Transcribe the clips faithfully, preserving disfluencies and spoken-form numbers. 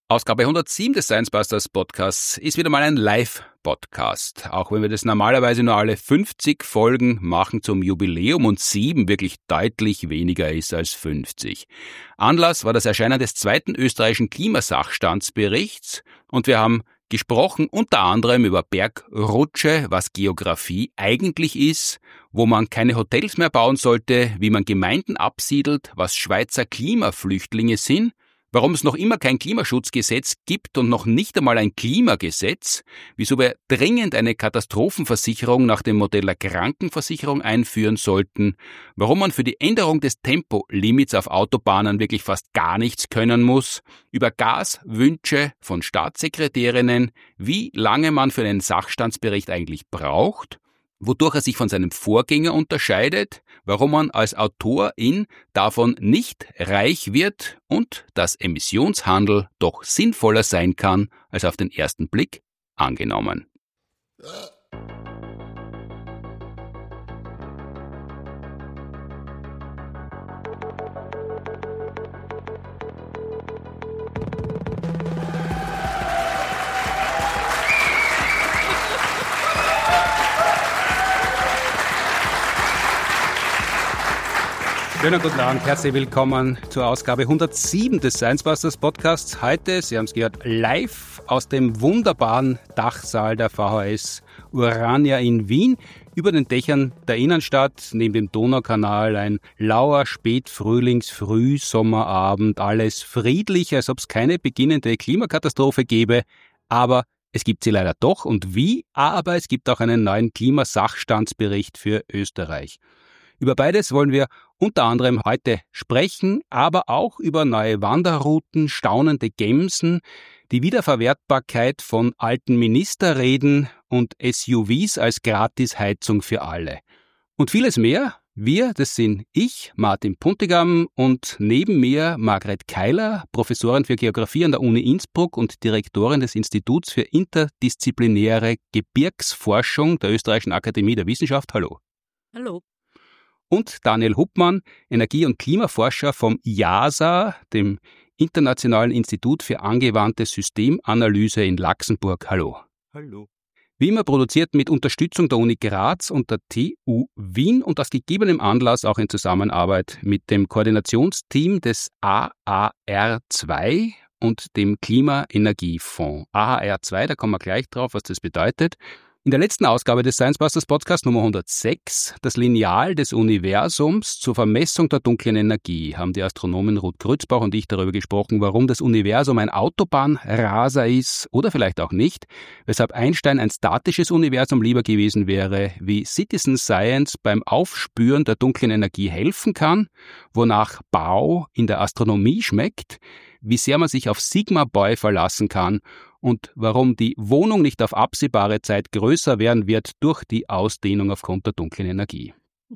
Ausgabe hundertsieben des Science Busters Podcasts ist wieder mal ein Live-Podcast. Auch wenn wir das normalerweise nur alle fünfzig Folgen machen zum Jubiläum und sieben wirklich deutlich weniger ist als fünfzig. Anlass war das Erscheinen des zweiten österreichischen Klimasachstandsberichts und wir haben gesprochen unter anderem über Bergrutsche, was Geografie eigentlich ist, wo man keine Hotels mehr bauen sollte, wie man Gemeinden absiedelt, was Schweizer Klimaflüchtlinge sind, warum es noch immer kein Klimaschutzgesetz gibt und noch nicht einmal ein Klimagesetz, wieso wir dringend eine Katastrophenversicherung nach dem Modell der Krankenversicherung einführen sollten, warum man für die Änderung des Tempolimits auf Autobahnen wirklich fast gar nichts können muss, über Gaswünsche von Staatssekretärinnen, wie lange man für einen Sachstandsbericht eigentlich braucht, wodurch er sich von seinem Vorgänger unterscheidet, warum man als Autorin davon nicht reich wird und dass Emissionshandel doch sinnvoller sein kann als auf den ersten Blick angenommen. Schönen guten Abend, herzlich willkommen zur Ausgabe hundertsieben des Science Busters Podcasts. Heute, Sie haben es gehört, live aus dem wunderbaren Dachsaal der V H S Urania in Wien. Über den Dächern der Innenstadt, neben dem Donaukanal, ein lauer Spätfrühlings-Frühsommerabend. Alles friedlich, als ob es keine beginnende Klimakatastrophe gäbe. Aber es gibt sie leider doch. Und wie? Aber es gibt auch einen neuen Klimasachstandsbericht für Österreich. Über beides wollen wir unter anderem heute sprechen, aber auch über neue Wanderrouten, staunende Gemsen, die Wiederverwertbarkeit von alten Ministerreden und S U Vs als Gratisheizung für alle. Und vieles mehr. Wir, das sind ich, Martin Puntigam, und neben mir Margret Keiler, Professorin für Geografie an der Uni Innsbruck und Direktorin des Instituts für interdisziplinäre Gebirgsforschung der Österreichischen Akademie der Wissenschaft. Hallo. Hallo. Und Daniel Huppmann, Energie- und Klimaforscher vom I A S A, dem Internationalen Institut für angewandte Systemanalyse in Laxenburg. Hallo. Hallo. Wie immer produziert mit Unterstützung der Uni Graz und der T U Wien und aus gegebenem Anlass auch in Zusammenarbeit mit dem Koordinationsteam des A A R zwei und dem Klimaenergiefonds. A A R zwei, da kommen wir gleich drauf, was das bedeutet. In der letzten Ausgabe des Science Busters Podcast Nummer hundertsechs, das Lineal des Universums zur Vermessung der dunklen Energie, haben die Astronomen Ruth Grützbach und ich darüber gesprochen, warum das Universum ein Autobahnraser ist oder vielleicht auch nicht, weshalb Einstein ein statisches Universum lieber gewesen wäre, wie Citizen Science beim Aufspüren der dunklen Energie helfen kann, wonach Bau in der Astronomie schmeckt, wie sehr man sich auf Sigma Boy verlassen kann und warum die Wohnung nicht auf absehbare Zeit größer werden wird durch die Ausdehnung aufgrund der dunklen Energie.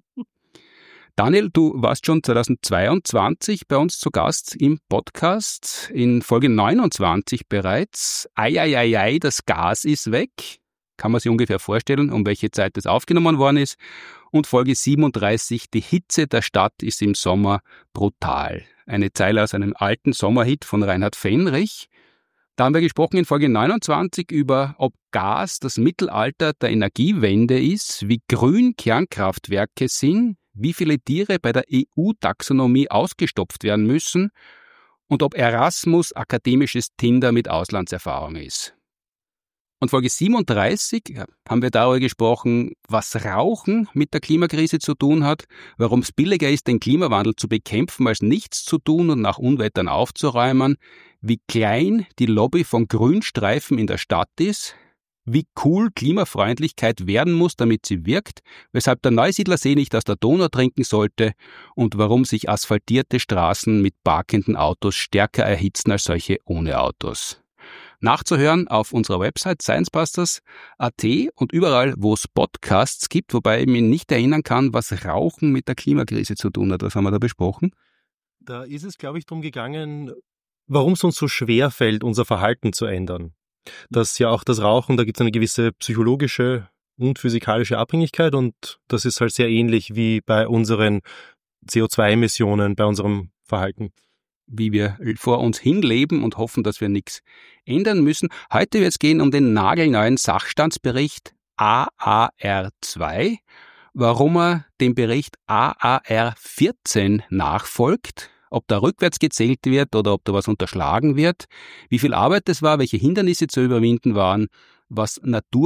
Daniel, du warst schon zweitausendzweiundzwanzig bei uns zu Gast im Podcast, in Folge neunundzwanzig bereits. Eieiei, das Gas ist weg. Kann man sich ungefähr vorstellen, um welche Zeit das aufgenommen worden ist. Und Folge siebenunddreißig, die Hitze der Stadt ist im Sommer brutal. Eine Zeile aus einem alten Sommerhit von Reinhard Fenrich. Da haben wir gesprochen in Folge neunundzwanzig über, ob Gas das Mittelalter der Energiewende ist, wie grün Kernkraftwerke sind, wie viele Tiere bei der E U-Taxonomie ausgestopft werden müssen und ob Erasmus akademisches Tinder mit Auslandserfahrung ist. Und Folge siebenunddreißig haben wir darüber gesprochen, was Rauchen mit der Klimakrise zu tun hat, warum es billiger ist, den Klimawandel zu bekämpfen, als nichts zu tun und nach Unwettern aufzuräumen, wie klein die Lobby von Grünstreifen in der Stadt ist, wie cool Klimafreundlichkeit werden muss, damit sie wirkt, weshalb der Neusiedlersee nicht aus der Donau trinken sollte und warum sich asphaltierte Straßen mit parkenden Autos stärker erhitzen als solche ohne Autos. Nachzuhören auf unserer Website sciencebusters punkt a t und überall, wo es Podcasts gibt, wobei ich mich nicht erinnern kann, was Rauchen mit der Klimakrise zu tun hat. Was haben wir da besprochen? Da ist es, glaube ich, darum gegangen, warum es uns so schwer fällt, unser Verhalten zu ändern. Dass ja auch das Rauchen, da gibt es eine gewisse psychologische und physikalische Abhängigkeit und das ist halt sehr ähnlich wie bei unseren C O zwei Emissionen, bei unserem Verhalten. wie wir vor uns hinleben und hoffen, dass wir nichts ändern müssen. Heute wird es gehen um den nagelneuen Sachstandsbericht A A R zwei, warum er dem Bericht A A R vierzehn nachfolgt, ob da rückwärts gezählt wird oder ob da was unterschlagen wird, wie viel Arbeit es war, welche Hindernisse zu überwinden waren, was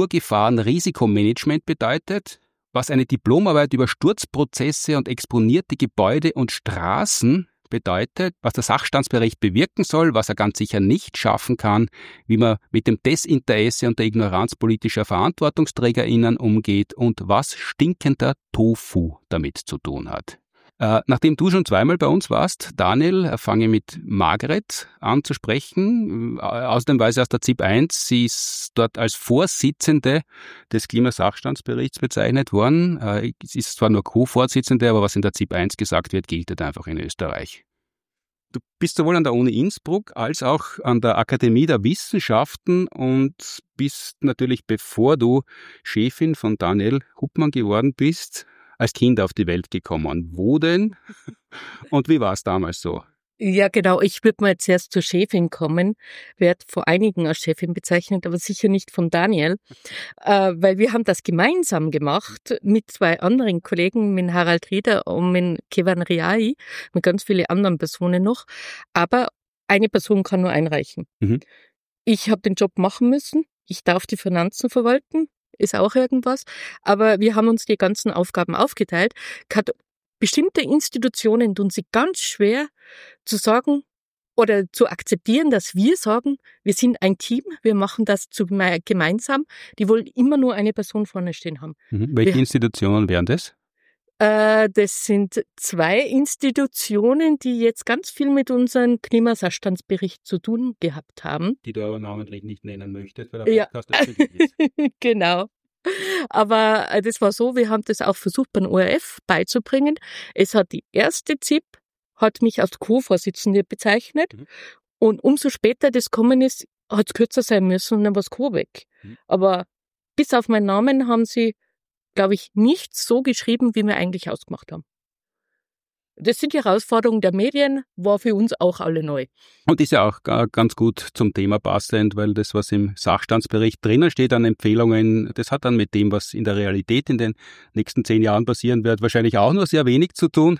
Naturgefahren-Risikomanagement bedeutet, was eine Diplomarbeit über Sturzprozesse und exponierte Gebäude und Straßen bedeutet, was der Sachstandsbericht bewirken soll, was er ganz sicher nicht schaffen kann, wie man mit dem Desinteresse und der Ignoranz politischer VerantwortungsträgerInnen umgeht und was stinkender Tofu damit zu tun hat. Äh, nachdem du schon zweimal bei uns warst, Daniel, äh, fange ich mit Margret an zu sprechen. Äh, außerdem weiß ich aus der Z I P eins, sie ist dort als Vorsitzende des Klimasachstandsberichts bezeichnet worden. Äh, sie ist zwar nur Co-Vorsitzende, aber was in der Z I P eins gesagt wird, gilt halt einfach in Österreich. Du bist sowohl an der Uni Innsbruck als auch an der Akademie der Wissenschaften und bist natürlich, bevor du Chefin von Daniel Huppmann geworden bist, als Kind auf die Welt gekommen. Wo denn? Und wie war es damals so? Ja, genau. Ich würde mal jetzt erst zur Chefin kommen. Werde vor einigen als Chefin bezeichnet, aber sicher nicht von Daniel. Äh, weil wir haben das gemeinsam gemacht mit zwei anderen Kollegen, mit Harald Rieder und mit Kevan Riai, mit ganz vielen anderen Personen noch. Aber eine Person kann nur einreichen. Mhm. Ich habe den Job machen müssen. Ich darf die Finanzen verwalten. Ist auch irgendwas. Aber wir haben uns die ganzen Aufgaben aufgeteilt. Bestimmte Institutionen tun sich ganz schwer zu sagen oder zu akzeptieren, dass wir sagen, wir sind ein Team, wir machen das gemeinsam. Die wollen immer nur eine Person vorne stehen haben. Mhm. Welche wir, Institutionen wären das? Äh, das sind zwei Institutionen, die jetzt ganz viel mit unserem Klimasachstandsbericht zu tun gehabt haben. Die du aber namentlich nicht nennen möchtest, weil der Podcast ja. ist. Genau. Aber das war so, wir haben das auch versucht beim O R F beizubringen. Es hat die erste Z I P, hat mich als Co-Vorsitzende bezeichnet. Mhm. Und umso später das gekommen ist, hat es kürzer sein müssen und dann war es Co. weg. Mhm. Aber bis auf meinen Namen haben sie, glaube ich, nicht so geschrieben, wie wir eigentlich ausgemacht haben. Das sind die Herausforderungen der Medien, war für uns auch alle neu. Und ist ja auch ganz gut zum Thema passend, weil das, was im Sachstandsbericht drinnen steht an Empfehlungen, das hat dann mit dem, was in der Realität in den nächsten zehn Jahren passieren wird, wahrscheinlich auch nur sehr wenig zu tun.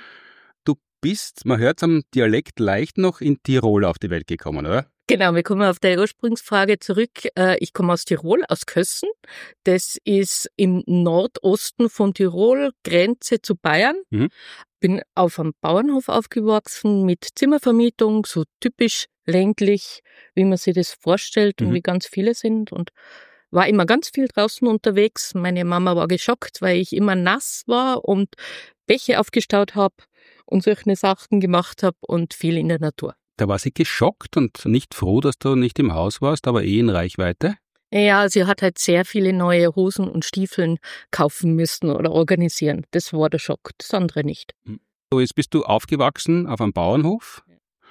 Du bist, man hört es am Dialekt leicht noch, in Tirol auf die Welt gekommen, oder? Genau, wir kommen auf die Ursprungsfrage zurück. Ich komme aus Tirol, aus Kössen. Das ist im Nordosten von Tirol, Grenze zu Bayern. Mhm. Bin auf einem Bauernhof aufgewachsen mit Zimmervermietung, so typisch ländlich, wie man sich das vorstellt mhm. und wie ganz viele sind. Und war immer ganz viel draußen unterwegs. Meine Mama war geschockt, weil ich immer nass war und Bäche aufgestaut habe und solche Sachen gemacht habe und viel in der Natur. Da war sie geschockt und nicht froh, dass du nicht im Haus warst, aber eh in Reichweite? Ja, sie hat halt sehr viele neue Hosen und Stiefeln kaufen müssen oder organisieren. Das war der Schock, das andere nicht. So, jetzt bist du aufgewachsen auf einem Bauernhof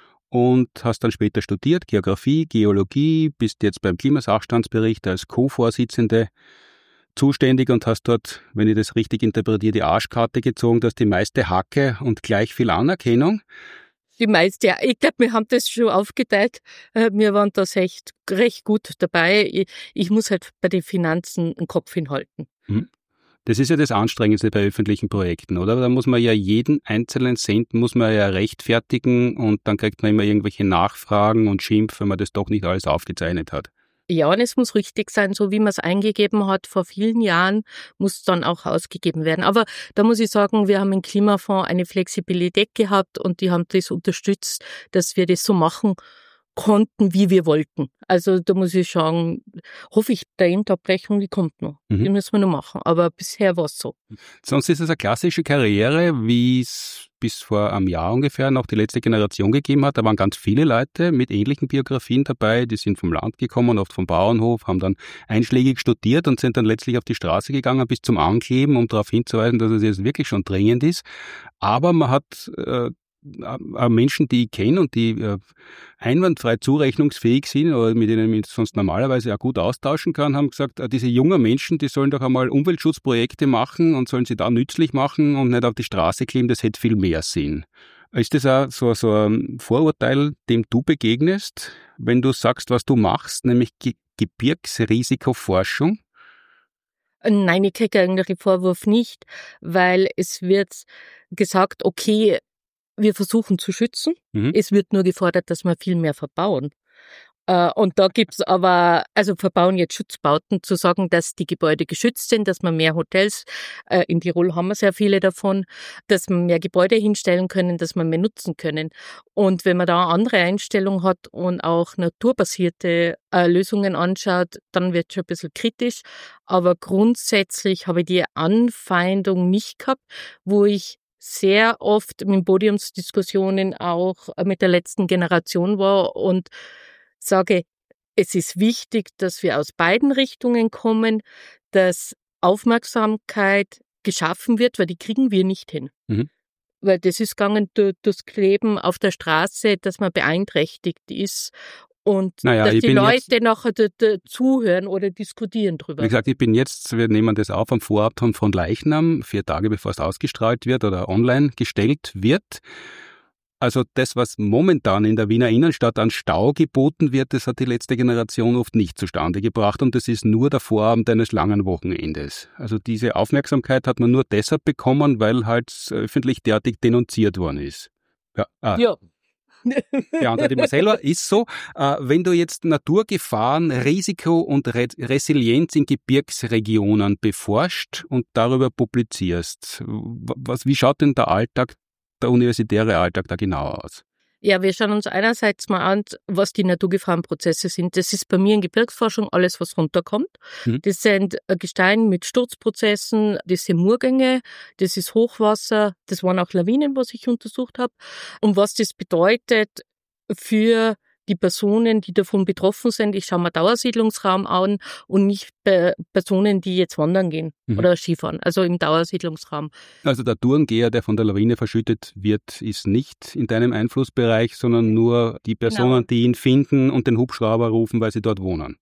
und hast dann später studiert, Geografie, Geologie, bist jetzt beim Klimasachstandsbericht als Co-Vorsitzende zuständig und hast dort, wenn ich das richtig interpretiere, die Arschkarte gezogen, dass die meiste Hacke und gleich viel Anerkennung. Die meiste, ja. Ich glaube, wir haben das schon aufgeteilt. Wir waren da echt recht gut dabei. Ich, ich muss halt bei den Finanzen einen Kopf hinhalten. Das ist ja das Anstrengendste bei öffentlichen Projekten, oder? Da muss man ja jeden einzelnen Cent muss man ja rechtfertigen und dann kriegt man immer irgendwelche Nachfragen und Schimpf, wenn man das doch nicht alles aufgezeichnet hat. Ja, und es muss richtig sein, so wie man es eingegeben hat vor vielen Jahren, muss es dann auch ausgegeben werden. Aber da muss ich sagen, wir haben im Klimafonds eine Flexibilität gehabt und die haben das unterstützt, dass wir das so machen konnten, wie wir wollten. Also da muss ich sagen, hoffe ich, der Endabrechnung, die kommt noch. Mhm. Die müssen wir noch machen, aber bisher war es so. Sonst ist es eine klassische Karriere, wie es bis vor einem Jahr ungefähr noch die letzte Generation gegeben hat. Da waren ganz viele Leute mit ähnlichen Biografien dabei, die sind vom Land gekommen, oft vom Bauernhof, haben dann einschlägig studiert und sind dann letztlich auf die Straße gegangen bis zum Ankleben, um darauf hinzuweisen, dass es jetzt wirklich schon dringend ist. Aber man hat äh, Menschen, die ich kenne und die äh, einwandfrei zurechnungsfähig sind oder mit denen ich sonst normalerweise auch gut austauschen kann, haben gesagt, äh, diese jungen Menschen, die sollen doch einmal Umweltschutzprojekte machen und sollen sie da nützlich machen und nicht auf die Straße kleben, das hätte viel mehr Sinn. Ist das auch so, so ein Vorurteil, dem du begegnest, wenn du sagst, was du machst, nämlich Ge- Gebirgsrisikoforschung? Nein, ich kriege eigentlich den Vorwurf nicht, weil es wird gesagt, okay, wir versuchen zu schützen. Mhm. Es wird nur gefordert, dass wir viel mehr verbauen. Äh, Und da gibt's aber, also verbauen jetzt Schutzbauten, zu sagen, dass die Gebäude geschützt sind, dass man mehr Hotels, äh, in Tirol haben wir sehr viele davon, dass man mehr Gebäude hinstellen können, dass man mehr nutzen können. Und wenn man da eine andere Einstellung hat und auch naturbasierte äh, Lösungen anschaut, dann wird schon ein bisschen kritisch. Aber grundsätzlich habe ich die Anfeindung nicht gehabt, wo ich sehr oft mit Podiumsdiskussionen auch äh, mit der letzten Generation war und sage, es ist wichtig, dass wir aus beiden Richtungen kommen, dass Aufmerksamkeit geschaffen wird, weil die kriegen wir nicht hin. Mhm. Weil das ist gegangen durch das Kleben auf der Straße, dass man beeinträchtigt ist und Naja, dass ich die bin Leute jetzt, nachher da, da zuhören oder diskutieren wie drüber. gesagt, ich bin jetzt, wir nehmen das auf am Vorabend von Leichnam, vier Tage bevor es ausgestrahlt wird oder online gestellt wird. Also das, was momentan in der Wiener Innenstadt an Stau geboten wird, das hat die letzte Generation oft nicht zustande gebracht und das ist nur der Vorabend eines langen Wochenendes. Also diese Aufmerksamkeit hat man nur deshalb bekommen, weil halt öffentlich derartig denunziert worden ist. Ja, ah, Ja. beantwortet immer selber, ist so. Äh, wenn du jetzt Naturgefahren, Risiko und Re- Resilienz in Gebirgsregionen beforscht und darüber publizierst, w- was, wie schaut denn der Alltag, der universitäre Alltag da genau aus? Ja, wir schauen uns einerseits mal an, was die Naturgefahrenprozesse sind. Das ist bei mir in Gebirgsforschung alles, was runterkommt. Mhm. Das sind Gestein mit Sturzprozessen, das sind Murgänge, das ist Hochwasser, das waren auch Lawinen, was ich untersucht habe. Und was das bedeutet für die Personen, die davon betroffen sind. Ich schaue mir Dauersiedlungsraum an und nicht bei Personen, die jetzt wandern gehen Mhm. oder Skifahren, also im Dauersiedlungsraum. Also der Tourengeher, der von der Lawine verschüttet wird, ist nicht in deinem Einflussbereich, sondern nur die Personen, Genau. die ihn finden und den Hubschrauber rufen, weil sie dort wohnen.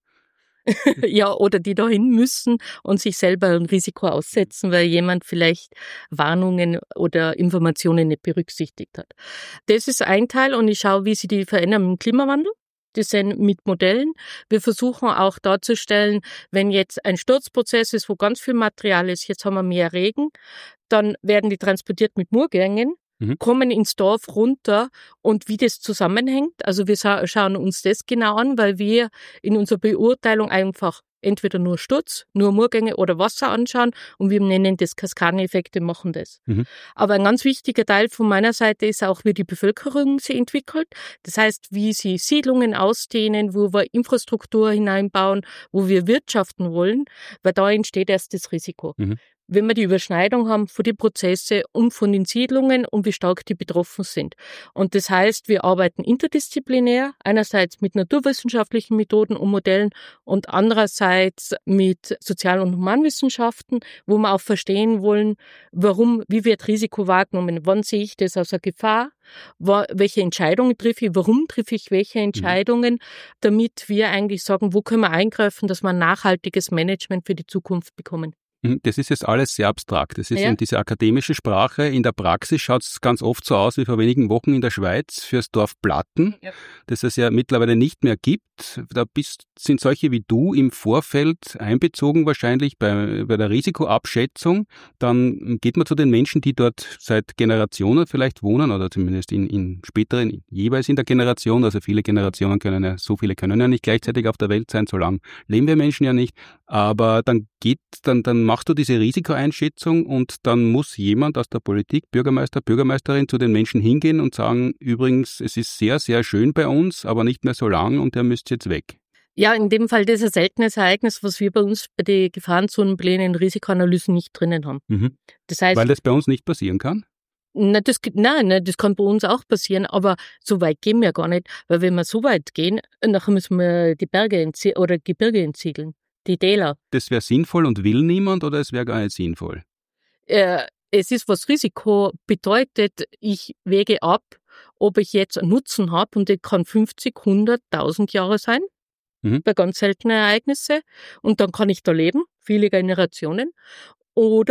Ja, oder die dahin müssen und sich selber ein Risiko aussetzen, weil jemand vielleicht Warnungen oder Informationen nicht berücksichtigt hat. Das ist ein Teil und ich schaue, wie sich die verändern im Klimawandel. Das sind mit Modellen. Wir versuchen auch darzustellen, wenn jetzt ein Sturzprozess ist, wo ganz viel Material ist, jetzt haben wir mehr Regen, dann werden die transportiert mit Murgängen, Mhm. kommen ins Dorf runter und wie das zusammenhängt. Also wir sa- schauen uns das genau an, weil wir in unserer Beurteilung einfach entweder nur Sturz, nur Murgänge oder Wasser anschauen und wir nennen das Kaskadeneffekte, machen das. Mhm. Aber ein ganz wichtiger Teil von meiner Seite ist auch, wie die Bevölkerung sich entwickelt. Das heißt, wie sie Siedlungen ausdehnen, wo wir Infrastruktur hineinbauen, wo wir wirtschaften wollen, weil da entsteht erst das Risiko. Mhm. Wenn wir die Überschneidung haben von den Prozessen und von den Siedlungen und wie stark die betroffen sind. Und das heißt, wir arbeiten interdisziplinär, einerseits mit naturwissenschaftlichen Methoden und Modellen und andererseits mit Sozial- und Humanwissenschaften, wo wir auch verstehen wollen, warum, wie wird Risiko wahrgenommen, wann sehe ich das als eine Gefahr, wa- welche Entscheidungen treffe ich, warum treffe ich welche Entscheidungen, damit wir eigentlich sagen, wo können wir eingreifen, dass wir ein nachhaltiges Management für die Zukunft bekommen. Das ist jetzt alles sehr abstrakt. Das ist Ja. eben diese akademische Sprache. In der Praxis schaut es ganz oft so aus wie vor wenigen Wochen in der Schweiz fürs Dorf Platten, Ja. das es ja mittlerweile nicht mehr gibt. Da bist, sind solche wie du im Vorfeld einbezogen wahrscheinlich bei, bei der Risikoabschätzung. Dann geht man zu den Menschen, die dort seit Generationen vielleicht wohnen oder zumindest in, in späteren, jeweils in der Generation. Also viele Generationen können ja, so viele können ja nicht gleichzeitig auf der Welt sein, so lange leben wir Menschen ja nicht. Aber dann geht, dann, dann machst du diese Risikoeinschätzung und dann muss jemand aus der Politik, Bürgermeister, Bürgermeisterin, zu den Menschen hingehen und sagen, übrigens, es ist sehr, sehr schön bei uns, aber nicht mehr so lang und ihr müsst jetzt weg. Ja, in dem Fall, das ist ein seltenes Ereignis, was wir bei uns bei den Gefahrenzonenplänen, Risikoanalysen nicht drinnen haben. Mhm. Das heißt, Weil das bei uns nicht passieren kann? na, das, nein, nein, das kann bei uns auch passieren, aber so weit gehen wir gar nicht, weil wenn wir so weit gehen, nachher müssen wir die Berge entzie- oder Gebirge entsiegeln, die Täler. Das wäre sinnvoll und will niemand oder es wäre gar nicht sinnvoll? Äh, es ist, was Risiko bedeutet, ich wäge ab, ob ich jetzt einen Nutzen habe und der kann fünfzig, hundert, tausend Jahre sein, Mhm. bei ganz seltenen Ereignissen und dann kann ich da leben, viele Generationen, oder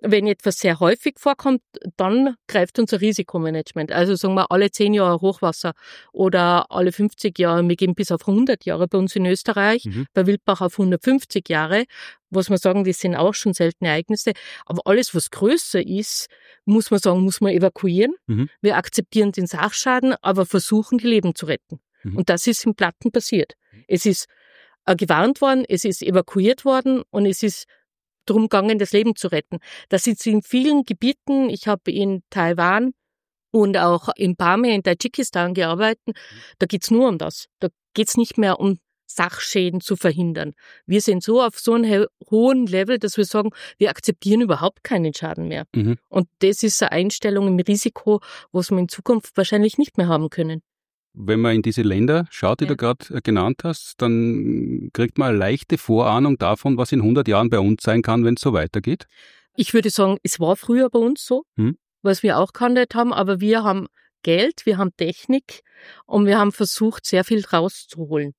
Wenn etwas sehr häufig vorkommt, dann greift unser Risikomanagement. Also sagen wir alle zehn Jahre Hochwasser oder alle fünfzig Jahre, wir gehen bis auf hundert Jahre bei uns in Österreich, mhm. bei Wildbach auf hundertfünfzig Jahre, was wir sagen, das sind auch schon seltene Ereignisse. Aber alles, was größer ist, muss man sagen, muss man evakuieren. Mhm. Wir akzeptieren den Sachschaden, aber versuchen, die Leben zu retten. Mhm. Und das ist in Platten passiert. Es ist äh, gewarnt worden, es ist evakuiert worden und es ist darum gegangen, das Leben zu retten. Das ist in vielen Gebieten, ich habe in Taiwan und auch in Burma, in Tadschikistan gearbeitet, da geht's nur um das. Da geht's nicht mehr um Sachschäden zu verhindern. Wir sind so auf so einem hohen Level, dass wir sagen, wir akzeptieren überhaupt keinen Schaden mehr. Mhm. Und das ist eine Einstellung im Risiko, was wir in Zukunft wahrscheinlich nicht mehr haben können. Wenn man in diese Länder schaut, die ja. du gerade genannt hast, dann kriegt man eine leichte Vorahnung davon, was in hundert Jahren bei uns sein kann, wenn es so weitergeht. Ich würde sagen, es war früher bei uns so, hm. was wir auch gehandelt haben, aber wir haben Geld, wir haben Technik und wir haben versucht, sehr viel rauszuholen.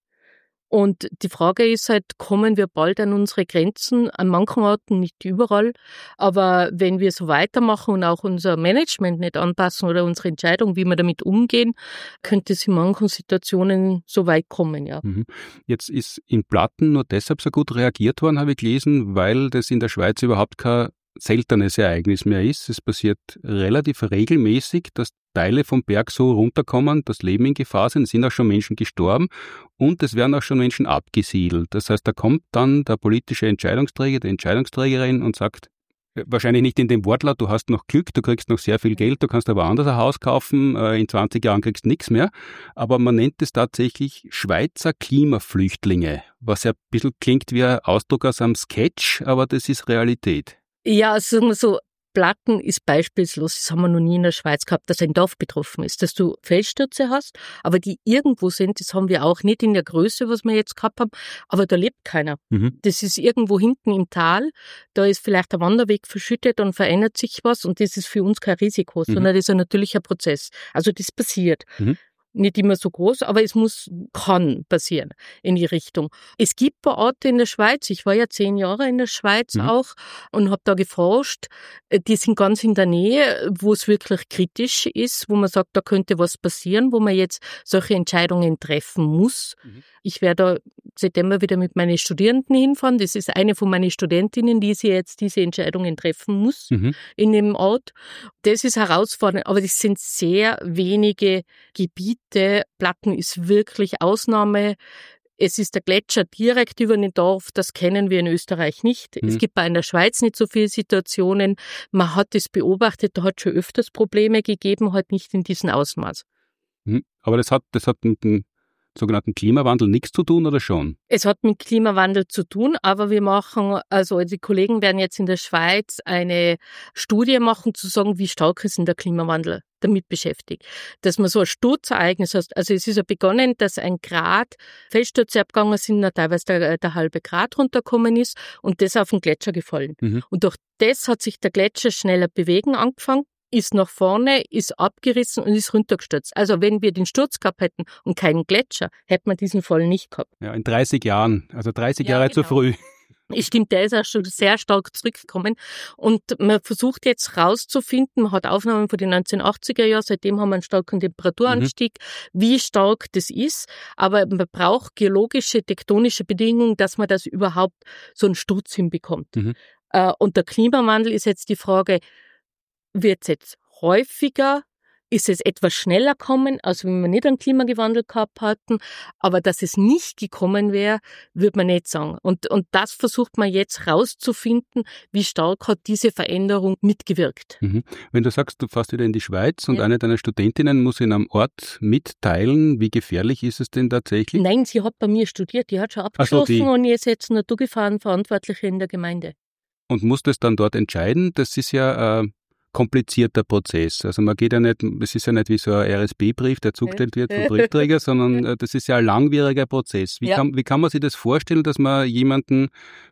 Und die Frage ist halt, kommen wir bald an unsere Grenzen? An manchen Orten, nicht überall. Aber wenn wir so weitermachen und auch unser Management nicht anpassen oder unsere Entscheidung, wie wir damit umgehen, könnte es in manchen Situationen so weit kommen, ja. Jetzt ist in Platten nur deshalb so gut reagiert worden, habe ich gelesen, weil das in der Schweiz überhaupt kein seltenes Ereignis mehr ist. Es passiert relativ regelmäßig, dass Teile vom Berg so runterkommen, dass Leben in Gefahr sind. Es sind auch schon Menschen gestorben und es werden auch schon Menschen abgesiedelt. Das heißt, da kommt dann der politische Entscheidungsträger, die Entscheidungsträgerin und sagt, wahrscheinlich nicht in dem Wortlaut, du hast noch Glück, du kriegst noch sehr viel Geld, du kannst aber anders ein Haus kaufen, in zwanzig Jahren kriegst du nichts mehr. Aber man nennt es tatsächlich Schweizer Klimaflüchtlinge, was ja ein bisschen klingt wie ein Ausdruck aus einem Sketch, aber das ist Realität. Ja, also sagen wir so, Platten ist beispielslos, das haben wir noch nie in der Schweiz gehabt, dass ein Dorf betroffen ist, dass du Felsstürze hast, aber die irgendwo sind, das haben wir auch nicht in der Größe, was wir jetzt gehabt haben, aber da lebt keiner. Mhm. Das ist irgendwo hinten im Tal, da ist vielleicht der Wanderweg verschüttet und verändert sich was und das ist für uns kein Risiko, mhm. sondern das ist ein natürlicher Prozess. Also das passiert. Mhm. Nicht immer so groß, aber es muss, kann passieren in die Richtung. Es gibt ein paar Orte in der Schweiz, ich war ja zehn Jahre in der Schweiz mhm. auch und habe da geforscht, die sind ganz in der Nähe, wo es wirklich kritisch ist, wo man sagt, da könnte was passieren, wo man jetzt solche Entscheidungen treffen muss. Mhm. Ich werde da September wieder mit meinen Studierenden hinfahren, das ist eine von meinen Studentinnen, die sie jetzt diese Entscheidungen treffen muss mhm. in dem Ort. Das ist herausfordernd, aber das sind sehr wenige Gebiete. Platten ist wirklich Ausnahme. Es ist der Gletscher direkt über dem Dorf, das kennen wir in Österreich nicht. Mhm. Es gibt in der Schweiz nicht so viele Situationen. Man hat es beobachtet, da hat schon öfters Probleme gegeben, halt nicht in diesem Ausmaß. Mhm. Aber das hat, das hat mit dem sogenannten Klimawandel nichts zu tun oder schon? Es hat mit Klimawandel zu tun, aber wir machen, also die Kollegen werden jetzt in der Schweiz eine Studie machen, zu sagen, wie stark ist denn der Klimawandel damit beschäftigt. Dass man so ein Sturzereignis hat. Also es ist ja begonnen, dass ein Grad Felsstürze abgegangen sind, teilweise der, der halbe Grad runtergekommen ist und das auf den Gletscher gefallen. Mhm. Und durch das hat sich der Gletscher schneller bewegen angefangen, ist nach vorne, ist abgerissen und ist runtergestürzt. Also wenn wir den Sturz gehabt hätten und keinen Gletscher, hätte man diesen Fall nicht gehabt. Ja, in dreißig Jahren, also dreißig ja, Jahre genau. zu früh. Stimmt, der ist auch schon sehr stark zurückgekommen. Und man versucht jetzt rauszufinden, man hat Aufnahmen von den neunzehnhundertachtziger Jahren, seitdem haben wir einen starken Temperaturanstieg, mhm. wie stark das ist. Aber man braucht geologische, tektonische Bedingungen, dass man das überhaupt so einen Sturz hinbekommt. Mhm. Und der Klimawandel ist jetzt die Frage, wird es jetzt häufiger? Ist es etwas schneller kommen, als wenn wir nicht einen Klimawandel gehabt hatten? Aber dass es nicht gekommen wäre, würde man nicht sagen. Und, und das versucht man jetzt rauszufinden, wie stark hat diese Veränderung mitgewirkt. Mhm. Wenn du sagst, du fährst wieder in die Schweiz und ja. eine deiner Studentinnen muss in einem Ort mitteilen, wie gefährlich ist es denn tatsächlich? Nein, sie hat bei mir studiert, die hat schon abgeschlossen so, und ist jetzt naturgefahren Verantwortliche in der Gemeinde. Und muss das dann dort entscheiden? Das ist ja äh, komplizierter Prozess. Also man geht ja nicht, es ist ja nicht wie so ein R S B-Brief, der zugestellt wird vom Briefträger, sondern das ist ja ein langwieriger Prozess. Wie, ja. kann, wie kann man sich das vorstellen, dass man jemanden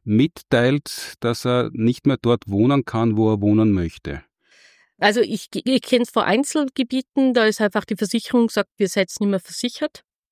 mitteilt, dass er nicht mehr dort wohnen kann, wo er wohnen möchte? Also ich, ich kenne es von Einzelgebieten, da ist einfach die Versicherung sagt, wir seid nicht mehr versichert.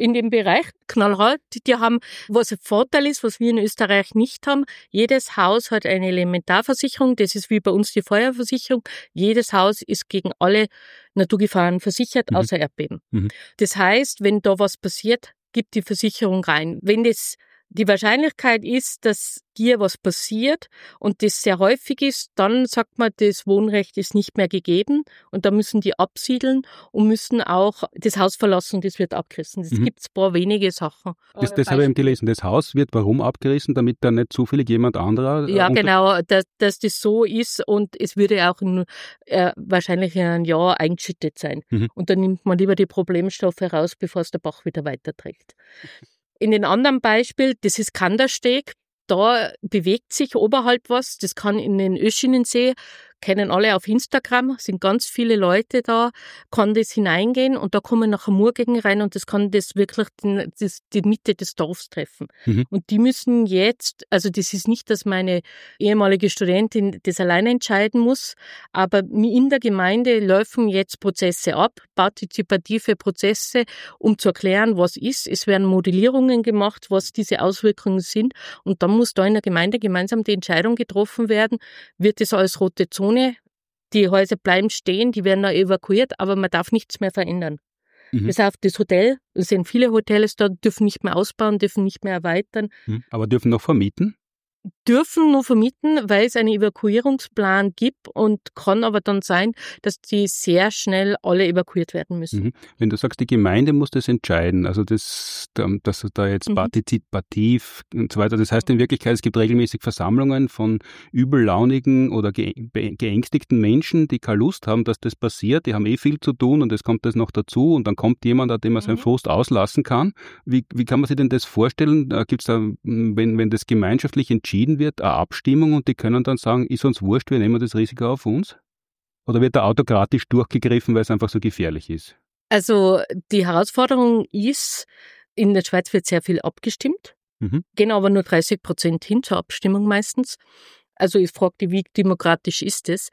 in dem Bereich, knallhart. Die haben, was ein Vorteil ist, was wir in Österreich nicht haben, jedes Haus hat eine Elementarversicherung, das ist wie bei uns die Feuerversicherung. Jedes Haus ist gegen alle Naturgefahren versichert, Mhm. außer Erdbeben. Mhm. Das heißt, wenn da was passiert, gibt die Versicherung rein. Wenn das die Wahrscheinlichkeit ist, dass dir was passiert und das sehr häufig ist, dann sagt man, das Wohnrecht ist nicht mehr gegeben und da müssen die absiedeln und müssen auch das Haus verlassen und das wird abgerissen. Das Mhm. gibt ein paar wenige Sachen. Das, das habe ich eben gelesen. Das Haus wird warum abgerissen, damit da nicht zufällig jemand anderer... äh, Ja, unter- genau, dass, dass das so ist und es würde auch in, äh, wahrscheinlich in einem Jahr eingeschüttet sein. Mhm. Und dann nimmt man lieber die Problemstoffe raus, bevor es der Bach wieder weiterträgt. In den anderen Beispiel, das ist Kandersteg, da bewegt sich oberhalb was, das kann in den Öschinensee, kennen alle auf Instagram, sind ganz viele Leute da, kann das hineingehen und da kommen nachher Murgeggen rein und das kann das wirklich den, das, die Mitte des Dorfs treffen. Mhm. Und die müssen jetzt, also das ist nicht, dass meine ehemalige Studentin das alleine entscheiden muss, aber in der Gemeinde laufen jetzt Prozesse ab, partizipative Prozesse, um zu erklären, was ist. Es werden Modellierungen gemacht, was diese Auswirkungen sind und dann muss da in der Gemeinde gemeinsam die Entscheidung getroffen werden, wird es als rote Zone, die Häuser bleiben stehen, die werden da evakuiert, aber man darf nichts mehr verändern. Mhm. Bis auf das Hotel, es sind viele Hotels da, dürfen nicht mehr ausbauen, dürfen nicht mehr erweitern, Mhm. Aber dürfen noch vermieten? dürfen nur vermieten, weil es einen Evakuierungsplan gibt und kann aber dann sein, dass die sehr schnell alle evakuiert werden müssen. Mhm. Wenn du sagst, die Gemeinde muss das entscheiden, also das, dass da jetzt Mhm. partizipativ und so weiter, das heißt in Wirklichkeit, es gibt regelmäßig Versammlungen von übellaunigen oder ge be- geängstigten Menschen, die keine Lust haben, dass das passiert, die haben eh viel zu tun und es kommt das noch dazu und dann kommt jemand, an dem man seinen Mhm. Frust auslassen kann. Wie, wie kann man sich denn das vorstellen? Gibt es da, wenn, wenn das gemeinschaftlich entschieden wird, eine Abstimmung und die können dann sagen, ist uns wurscht, wir nehmen das Risiko auf uns? Oder wird da autokratisch durchgegriffen, weil es einfach so gefährlich ist? Also die Herausforderung ist, in der Schweiz wird sehr viel abgestimmt, Mhm. gehen aber nur dreißig Prozent hin zur Abstimmung meistens. Also ich frage die, wie demokratisch ist es?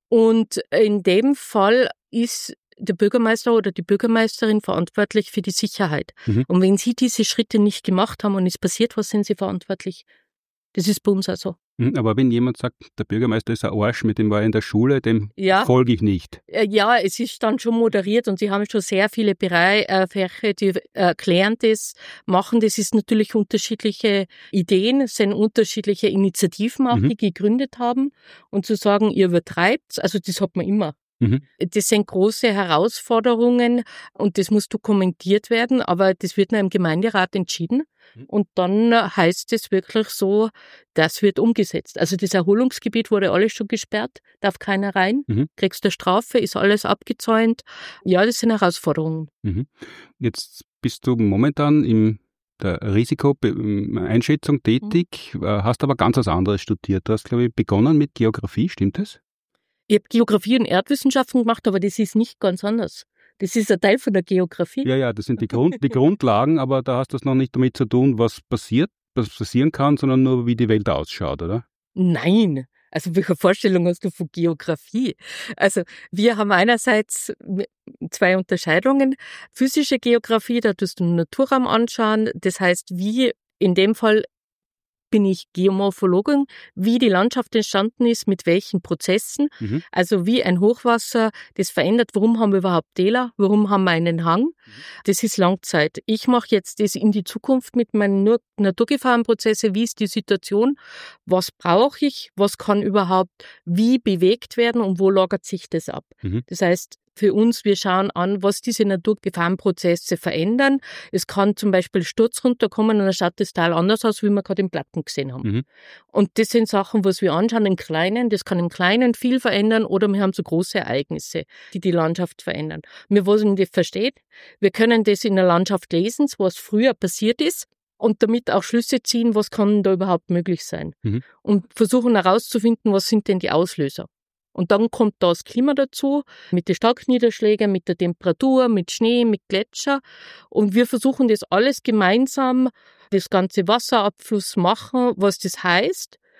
Und in dem Fall ist der Bürgermeister oder die Bürgermeisterin verantwortlich für die Sicherheit. Mhm. Und wenn sie diese Schritte nicht gemacht haben und es passiert was, sind sie verantwortlich. Das ist bei uns auch so. Mhm, aber wenn jemand sagt, der Bürgermeister ist ein Arsch, mit dem war ich in der Schule, dem Ja. folge ich nicht. Äh, Ja, es ist dann schon moderiert und sie haben schon sehr viele Bereiche, die erklären das, machen das. Es ist natürlich unterschiedliche Ideen, es sind unterschiedliche Initiativen auch, Mhm. die gegründet haben. Und zu sagen, ihr übertreibt, also das hat man immer. Mhm. Das sind große Herausforderungen und das muss dokumentiert werden, aber das wird noch im Gemeinderat entschieden. Mhm. Und dann heißt es wirklich so, das wird umgesetzt. Also das Erholungsgebiet wurde alles schon gesperrt, darf keiner rein, Mhm. kriegst eine Strafe, ist alles abgezäunt. Ja, das sind Herausforderungen. Mhm. Jetzt bist du momentan in der Risikoeinschätzung tätig, Mhm. äh, hast aber ganz was anderes studiert. Du hast, glaube ich, begonnen mit Geografie, stimmt das? Ich habe Geografie und Erdwissenschaften gemacht, aber das ist nicht ganz anders. Das ist ein Teil von der Geografie. Ja, ja, das sind die, Grund, die Grundlagen, aber da hast du es noch nicht damit zu tun, was passiert, was passieren kann, sondern nur, wie die Welt ausschaut, oder? Nein. Also welche Vorstellung hast du von Geografie? Also wir haben einerseits zwei Unterscheidungen. Physische Geografie, da tust du den Naturraum anschauen. Das heißt, wie in dem Fall bin ich Geomorphologin, wie die Landschaft entstanden ist, mit welchen Prozessen. Mhm. Also wie ein Hochwasser das verändert. Warum haben wir überhaupt Täler? Warum haben wir einen Hang? Mhm. Das ist Langzeit. Ich mache jetzt das in die Zukunft mit meinen Naturgefahrenprozesse. Wie ist die Situation? Was brauche ich? Was kann überhaupt wie bewegt werden und wo lagert sich das ab? Mhm. Das heißt, für uns, wir schauen an, was diese Naturgefahrenprozesse verändern. Es kann zum Beispiel Sturz runterkommen und dann schaut das Teil anders aus, wie wir gerade im Platten gesehen haben. Mhm. Und das sind Sachen, was wir anschauen im Kleinen. Das kann im Kleinen viel verändern oder wir haben so große Ereignisse, die die Landschaft verändern. Wir wollen das verstehen. Wir können das in der Landschaft lesen, was früher passiert ist. Und damit auch Schlüsse ziehen, was kann da überhaupt möglich sein. Mhm. Und versuchen herauszufinden, was sind denn die Auslöser. Und dann kommt da das Klima dazu, mit den Starkniederschlägen, mit der Temperatur, mit Schnee, mit Gletscher. Und wir versuchen das alles gemeinsam, das ganze Wasserabfluss machen, was das heißt.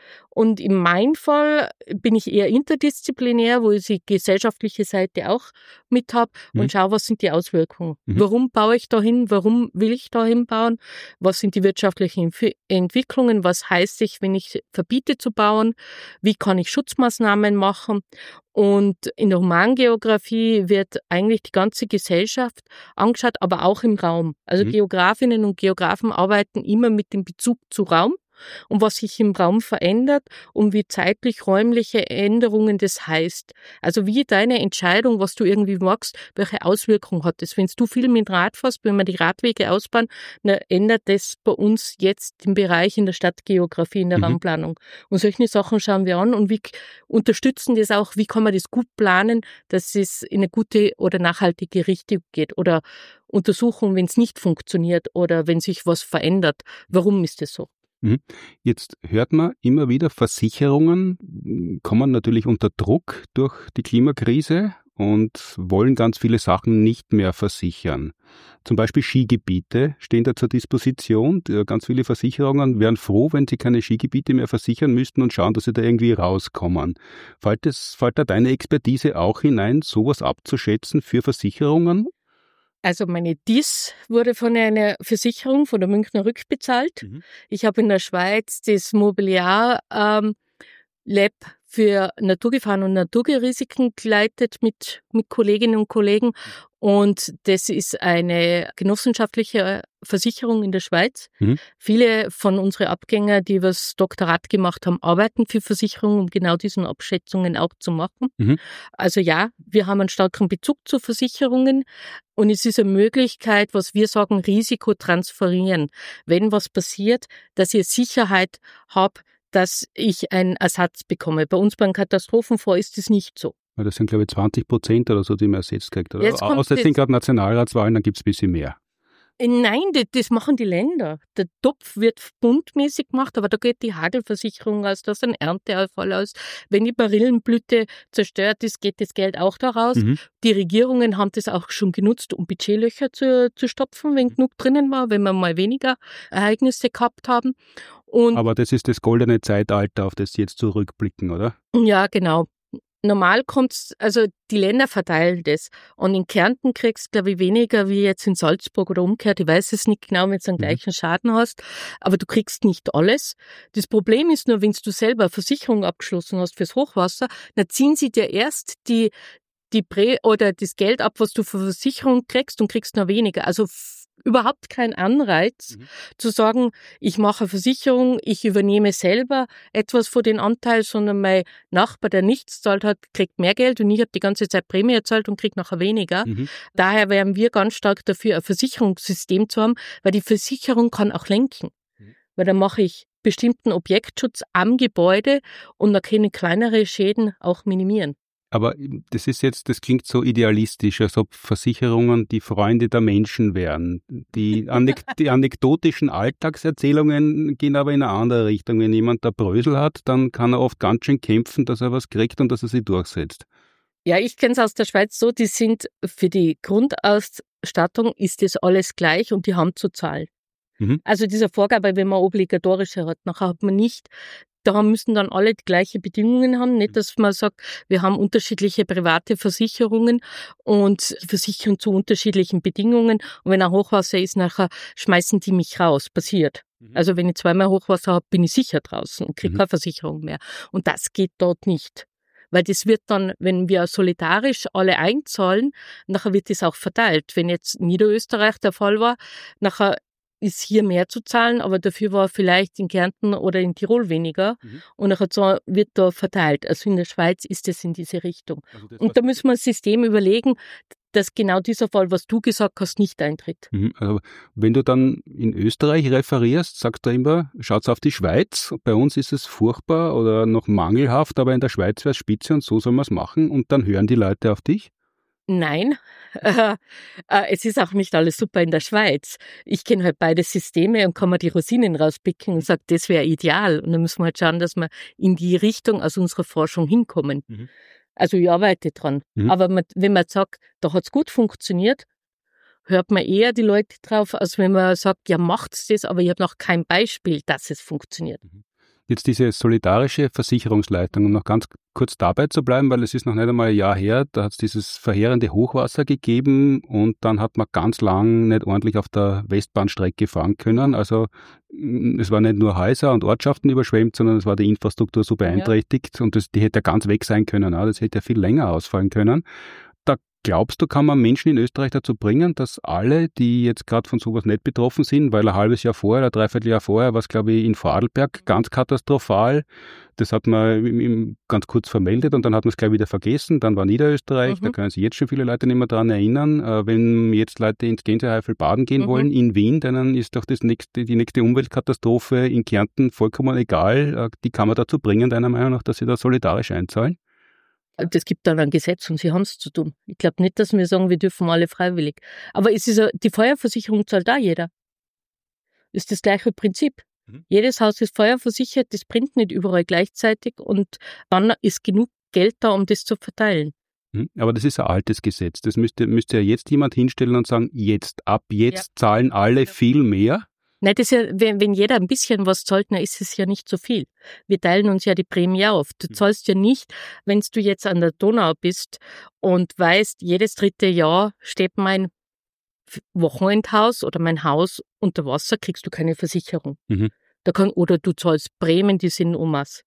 Und in meinem Fall bin ich eher interdisziplinär, wo ich die gesellschaftliche Seite auch mit habe und mhm. schaue, was sind die Auswirkungen. Mhm. Warum baue ich da hin? Warum will ich da hinbauen? Was sind die wirtschaftlichen Entwicklungen? Was heißt es, wenn ich verbiete zu bauen? Wie kann ich Schutzmaßnahmen machen? Und in der Humangeografie wird eigentlich die ganze Gesellschaft angeschaut, aber auch im Raum. Also mhm. Geografinnen und Geografen arbeiten immer mit dem Bezug zu Raum und was sich im Raum verändert und wie zeitlich-räumliche Änderungen das heißt. Also wie deine Entscheidung, was du irgendwie magst, welche Auswirkungen hat das. Wenn du viel mit Rad fährst, wenn wir die Radwege ausbauen, dann ändert das bei uns jetzt den Bereich in der Stadtgeografie, in der mhm. Raumplanung. Und solche Sachen schauen wir an und wie unterstützen das auch, wie kann man das gut planen, dass es in eine gute oder nachhaltige Richtung geht oder untersuchen, wenn es nicht funktioniert oder wenn sich was verändert. Warum ist das so? Jetzt hört man immer wieder, Versicherungen kommen natürlich unter Druck durch die Klimakrise und wollen ganz viele Sachen nicht mehr versichern. Zum Beispiel Skigebiete stehen da zur Disposition. Ganz viele Versicherungen wären froh, wenn sie keine Skigebiete mehr versichern müssten und schauen, dass sie da irgendwie rauskommen. Fällt, das, fällt da deine Expertise auch hinein, sowas abzuschätzen für Versicherungen? Also meine D I S wurde von einer Versicherung, von der Münchner Rück bezahlt. Mhm. Ich habe in der Schweiz das Mobiliar ähm, Lab für Naturgefahren und Naturrisiken geleitet mit, mit Kolleginnen und Kollegen. Und das ist eine genossenschaftliche Versicherung in der Schweiz. Mhm. Viele von unseren Abgängern, die das Doktorat gemacht haben, arbeiten für Versicherungen, um genau diesen Abschätzungen auch zu machen. Mhm. Also ja, wir haben einen starken Bezug zu Versicherungen und es ist eine Möglichkeit, was wir sagen, Risiko transferieren. Wenn was passiert, dass ich Sicherheit habe, dass ich einen Ersatz bekomme. Bei uns beim Katastrophenfonds ist das nicht so. Das sind, glaube ich, zwanzig Prozent oder so, die man ersetzt kriegt. Oder? Außer es sind gerade Nationalratswahlen, dann gibt es ein bisschen mehr. Nein, das, das machen die Länder. Der Topf wird bundmäßig gemacht, aber da geht die Hagelversicherung aus, da ist ein Ernteausfall aus. Wenn die Barillenblüte zerstört ist, geht das Geld auch da raus. Mhm. Die Regierungen haben das auch schon genutzt, um Budgetlöcher zu, zu stopfen, wenn genug drinnen war, wenn wir mal weniger Ereignisse gehabt haben. Und aber das ist das goldene Zeitalter, auf das Sie jetzt zurückblicken, oder? Ja, genau. Normal kommt's, also die Länder verteilen das. Und in Kärnten kriegst du, glaube ich, weniger wie jetzt in Salzburg oder umgekehrt. Ich weiß es nicht genau, wenn du den gleichen Schaden hast. Aber du kriegst nicht alles. Das Problem ist nur, wenn du selber eine Versicherung abgeschlossen hast fürs Hochwasser, dann ziehen sie dir erst die, die Prä- oder das Geld ab, was du für Versicherung kriegst und kriegst noch weniger. Also f- überhaupt kein Anreiz, mhm. zu sagen, ich mache eine Versicherung, ich übernehme selber etwas von den Anteil, sondern mein Nachbar, der nichts zahlt hat, kriegt mehr Geld und ich habe die ganze Zeit Prämie gezahlt und kriege nachher weniger. Mhm. Daher wären wir ganz stark dafür, ein Versicherungssystem zu haben, weil die Versicherung kann auch lenken. Mhm. Weil dann mache ich bestimmten Objektschutz am Gebäude und dann kann ich kleinere Schäden auch minimieren. Aber das ist jetzt, das klingt so idealistisch, als ob Versicherungen die Freunde der Menschen wären. Die, anek- die anekdotischen Alltagserzählungen gehen aber in eine andere Richtung. Wenn jemand da Brösel hat, dann kann er oft ganz schön kämpfen, dass er was kriegt und dass er sich durchsetzt. Ja, ich kenne es aus der Schweiz so, die sind für die Grundausstattung ist das alles gleich und die haben zu zahlen. Mhm. Also diese Vorgabe, wenn man obligatorische hat, nachher hat man nicht. Da müssen dann alle die gleichen Bedingungen haben. Nicht, dass man sagt, wir haben unterschiedliche private Versicherungen und die versichern zu unterschiedlichen Bedingungen. Und wenn ein Hochwasser ist, nachher schmeißen die mich raus. Passiert. Mhm. Also wenn ich zweimal Hochwasser habe, bin ich sicher draußen und kriege mhm. keine Versicherung mehr. Und das geht dort nicht. Weil das wird dann, wenn wir solidarisch alle einzahlen, nachher wird das auch verteilt. Wenn jetzt Niederösterreich der Fall war, nachher ist hier mehr zu zahlen, aber dafür war vielleicht in Kärnten oder in Tirol weniger. Mhm. Und nachher wird da verteilt. Also in der Schweiz ist es in diese Richtung. Also und da müssen wir ein System überlegen, dass genau dieser Fall, was du gesagt hast, nicht eintritt. Mhm. Also wenn du dann in Österreich referierst, sagst du immer, schaut's auf die Schweiz. Bei uns ist es furchtbar oder noch mangelhaft, aber in der Schweiz wäre es spitze und so soll man es machen. Und dann hören die Leute auf dich? Nein, äh, äh, es ist auch nicht alles super in der Schweiz. Ich kenne halt beide Systeme und kann mir die Rosinen rauspicken und sage, das wäre ideal. Und dann müssen wir halt schauen, dass wir in die Richtung aus unserer Forschung hinkommen. Mhm. Also ich arbeite dran. Mhm. Aber man, wenn man sagt, da hat's gut funktioniert, hört man eher die Leute drauf, als wenn man sagt, ja macht's das, aber ich habe noch kein Beispiel, dass es funktioniert. Mhm. Jetzt diese solidarische Versicherungsleistung, um noch ganz kurz dabei zu bleiben, weil es ist noch nicht einmal ein Jahr her, da hat es dieses verheerende Hochwasser gegeben und dann hat man ganz lang nicht ordentlich auf der Westbahnstrecke fahren können. Also es waren nicht nur Häuser und Ortschaften überschwemmt, sondern es war die Infrastruktur so beeinträchtigt ja. und das, die hätte ja ganz weg sein können. Das hätte ja viel länger ausfallen können. Da glaubst du, kann man Menschen in Österreich dazu bringen, dass alle, die jetzt gerade von sowas nicht betroffen sind, weil ein halbes Jahr vorher, ein Dreivierteljahr vorher, war es, glaube ich, in Vorarlberg ganz katastrophal. Das hat man ganz kurz vermeldet und dann hat man es gleich wieder vergessen. Dann war Niederösterreich, mhm. da können sich jetzt schon viele Leute nicht mehr daran erinnern. Wenn jetzt Leute ins Gänsehaifel baden gehen mhm. wollen, in Wien, dann ist doch das nächste, die nächste Umweltkatastrophe in Kärnten vollkommen egal. Die kann man dazu bringen, deiner Meinung nach, dass sie da solidarisch einzahlen? Das gibt dann ein Gesetz und sie haben es zu tun. Ich glaube nicht, dass wir sagen, wir dürfen alle freiwillig. Aber es ist ja, die Feuerversicherung zahlt da jeder. Das ist das gleiche Prinzip. Mhm. Jedes Haus ist feuerversichert, das bringt nicht überall gleichzeitig und dann ist genug Geld da, um das zu verteilen. Mhm. Aber das ist ein altes Gesetz. Das müsste, müsste ja jetzt jemand hinstellen und sagen, jetzt, ab jetzt ja. zahlen alle viel mehr. Nein, das ist ja, wenn, wenn jeder ein bisschen was zahlt, dann ist es ja nicht so viel. Wir teilen uns ja die Prämie auf. Du zahlst ja nicht, wenn du jetzt an der Donau bist und weißt, jedes dritte Jahr steht mein Wochenendhaus oder mein Haus unter Wasser, kriegst du keine Versicherung. Mhm. Da kann, oder du zahlst Prämien, die sind um was.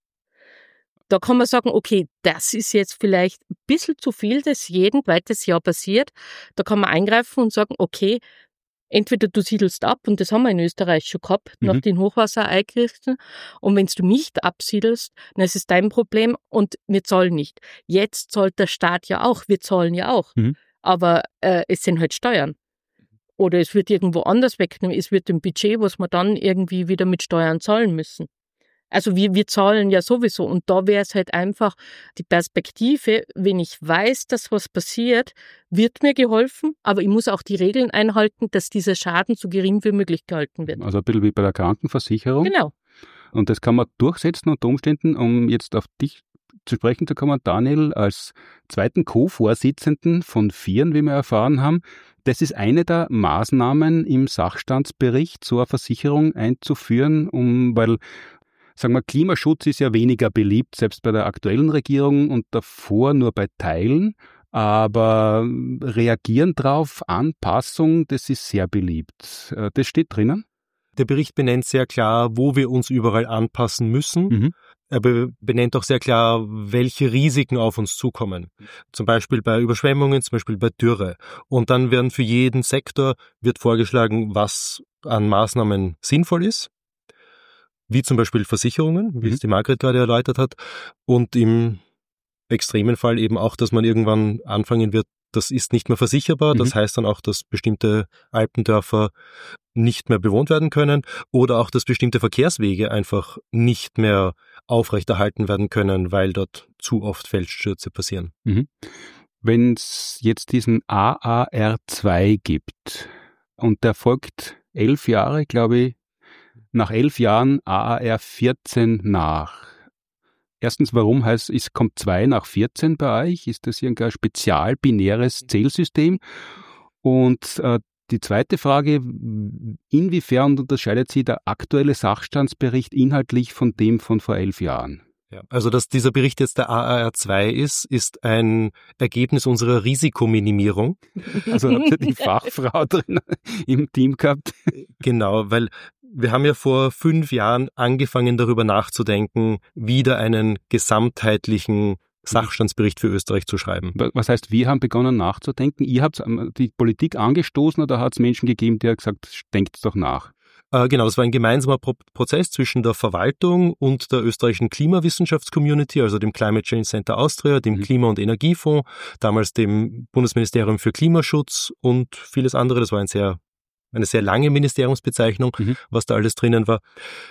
Da kann man sagen, okay, das ist jetzt vielleicht ein bisschen zu viel, das jeden zweites Jahr passiert. Da kann man eingreifen und sagen, okay, entweder du siedelst ab, und das haben wir in Österreich schon gehabt, mhm. nach den Hochwasserereignissen, und wenn du nicht absiedelst, dann ist es dein Problem und wir zahlen nicht. Jetzt zahlt der Staat ja auch, wir zahlen ja auch, mhm. aber äh, es sind halt Steuern. Oder es wird irgendwo anders weggenommen, es wird ein Budget, was wir dann irgendwie wieder mit Steuern zahlen müssen. Also wir, wir zahlen ja sowieso, und da wäre es halt einfach die Perspektive, wenn ich weiß, dass was passiert, wird mir geholfen, aber ich muss auch die Regeln einhalten, dass dieser Schaden so gering wie möglich gehalten wird. Also ein bisschen wie bei der Krankenversicherung. Genau. Und das kann man durchsetzen unter Umständen, um jetzt auf dich zu sprechen zu kommen, Daniel, als zweiten Co-Vorsitzenden von Vieren, wie wir erfahren haben. Das ist eine der Maßnahmen im Sachstandsbericht, so eine Versicherung einzuführen, um, weil sagen wir, Klimaschutz ist ja weniger beliebt, selbst bei der aktuellen Regierung und davor nur bei Teilen. Aber reagieren drauf, Anpassung, das ist sehr beliebt. Das steht drinnen. Der Bericht benennt sehr klar, wo wir uns überall anpassen müssen. Mhm. Er benennt auch sehr klar, welche Risiken auf uns zukommen. Zum Beispiel bei Überschwemmungen, zum Beispiel bei Dürre. Und dann werden für jeden Sektor wird vorgeschlagen, was an Maßnahmen sinnvoll ist. Wie zum Beispiel Versicherungen, wie mhm. es die Margret gerade erläutert hat. Und im extremen Fall eben auch, dass man irgendwann anfangen wird, das ist nicht mehr versicherbar. Mhm. Das heißt dann auch, dass bestimmte Alpendörfer nicht mehr bewohnt werden können oder auch, dass bestimmte Verkehrswege einfach nicht mehr aufrechterhalten werden können, weil dort zu oft Felsstürze passieren. Mhm. Wenn es jetzt diesen A A R zwei gibt und der folgt elf Jahre, glaube ich, nach elf Jahren A A R vierzehn nach. Erstens, warum heißt es, kommt zwei nach vierzehn bei euch? Ist das irgendein spezial-binäres Zählsystem? Und äh, die zweite Frage, inwiefern unterscheidet sich der aktuelle Sachstandsbericht inhaltlich von dem von vor elf Jahren? Ja, also dass dieser Bericht jetzt der A A R zwei ist, ist ein Ergebnis unserer Risikominimierung. Also habt ihr die Fachfrau drin im Team gehabt? Genau, weil wir haben ja vor fünf Jahren angefangen, darüber nachzudenken, wieder einen gesamtheitlichen Sachstandsbericht für Österreich zu schreiben. Was heißt, wir haben begonnen nachzudenken? Ihr habt die Politik angestoßen oder hat es Menschen gegeben, die haben gesagt, denkt doch nach? Äh, genau, das war ein gemeinsamer Pro- Prozess zwischen der Verwaltung und der österreichischen Klimawissenschaftscommunity, also dem Climate Change Center Austria, dem mhm. Klima- und Energiefonds, damals dem Bundesministerium für Klimaschutz und vieles andere. Das war ein sehr eine sehr lange Ministeriumsbezeichnung, mhm. was da alles drinnen war.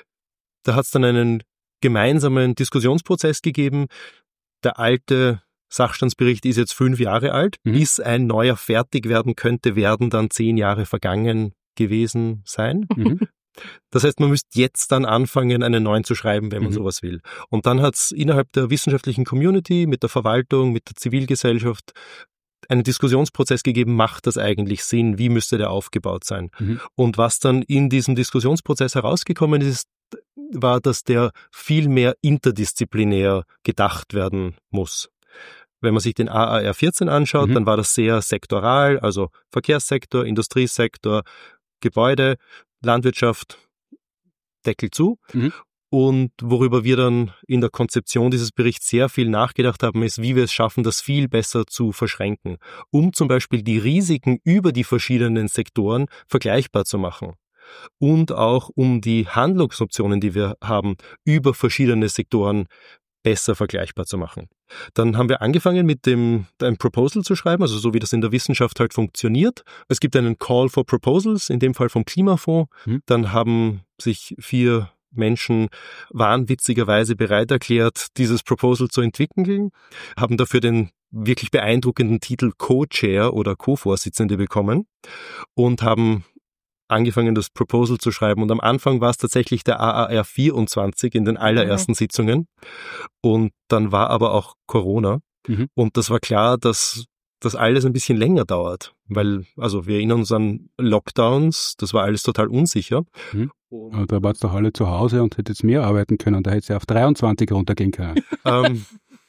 Da hat es dann einen gemeinsamen Diskussionsprozess gegeben. Der alte Sachstandsbericht ist jetzt fünf Jahre alt. Mhm. Bis ein neuer fertig werden könnte, werden dann zehn Jahre vergangen gewesen sein. Mhm. Das heißt, man müsste jetzt dann anfangen, einen neuen zu schreiben, wenn man mhm. sowas will. Und dann hat es innerhalb der wissenschaftlichen Community, mit der Verwaltung, mit der Zivilgesellschaft einen Diskussionsprozess gegeben, macht das eigentlich Sinn? Wie müsste der aufgebaut sein? Mhm. Und was dann in diesem Diskussionsprozess herausgekommen ist, ist war, dass der viel mehr interdisziplinär gedacht werden muss. Wenn man sich den A A R vierzehn anschaut, mhm. dann war das sehr sektoral, also Verkehrssektor, Industriesektor, Gebäude, Landwirtschaft, Deckel zu. Mhm. Und worüber wir dann in der Konzeption dieses Berichts sehr viel nachgedacht haben, ist, wie wir es schaffen, das viel besser zu verschränken, um zum Beispiel die Risiken über die verschiedenen Sektoren vergleichbar zu machen. Und auch um die Handlungsoptionen, die wir haben, über verschiedene Sektoren besser vergleichbar zu machen. Dann haben wir angefangen mit dem ein Proposal zu schreiben, also so wie das in der Wissenschaft halt funktioniert. Es gibt einen Call for Proposals, in dem Fall vom Klimafonds. Mhm. Dann haben sich vier Menschen wahnwitzigerweise bereit erklärt, dieses Proposal zu entwickeln, haben dafür den wirklich beeindruckenden Titel Co-Chair oder Co-Vorsitzende bekommen und haben angefangen, das Proposal zu schreiben. Und am Anfang war es tatsächlich der A A R vierundzwanzig in den allerersten mhm. Sitzungen. Und dann war aber auch Corona. Mhm. Und das war klar, dass das alles ein bisschen länger dauert. Weil, also wir erinnern uns an Lockdowns, das war alles total unsicher. Mhm. Aber da wart ihr doch alle zu Hause und hättet mehr arbeiten können. Da hätte es ja auf dreiundzwanzig runtergehen können. ähm,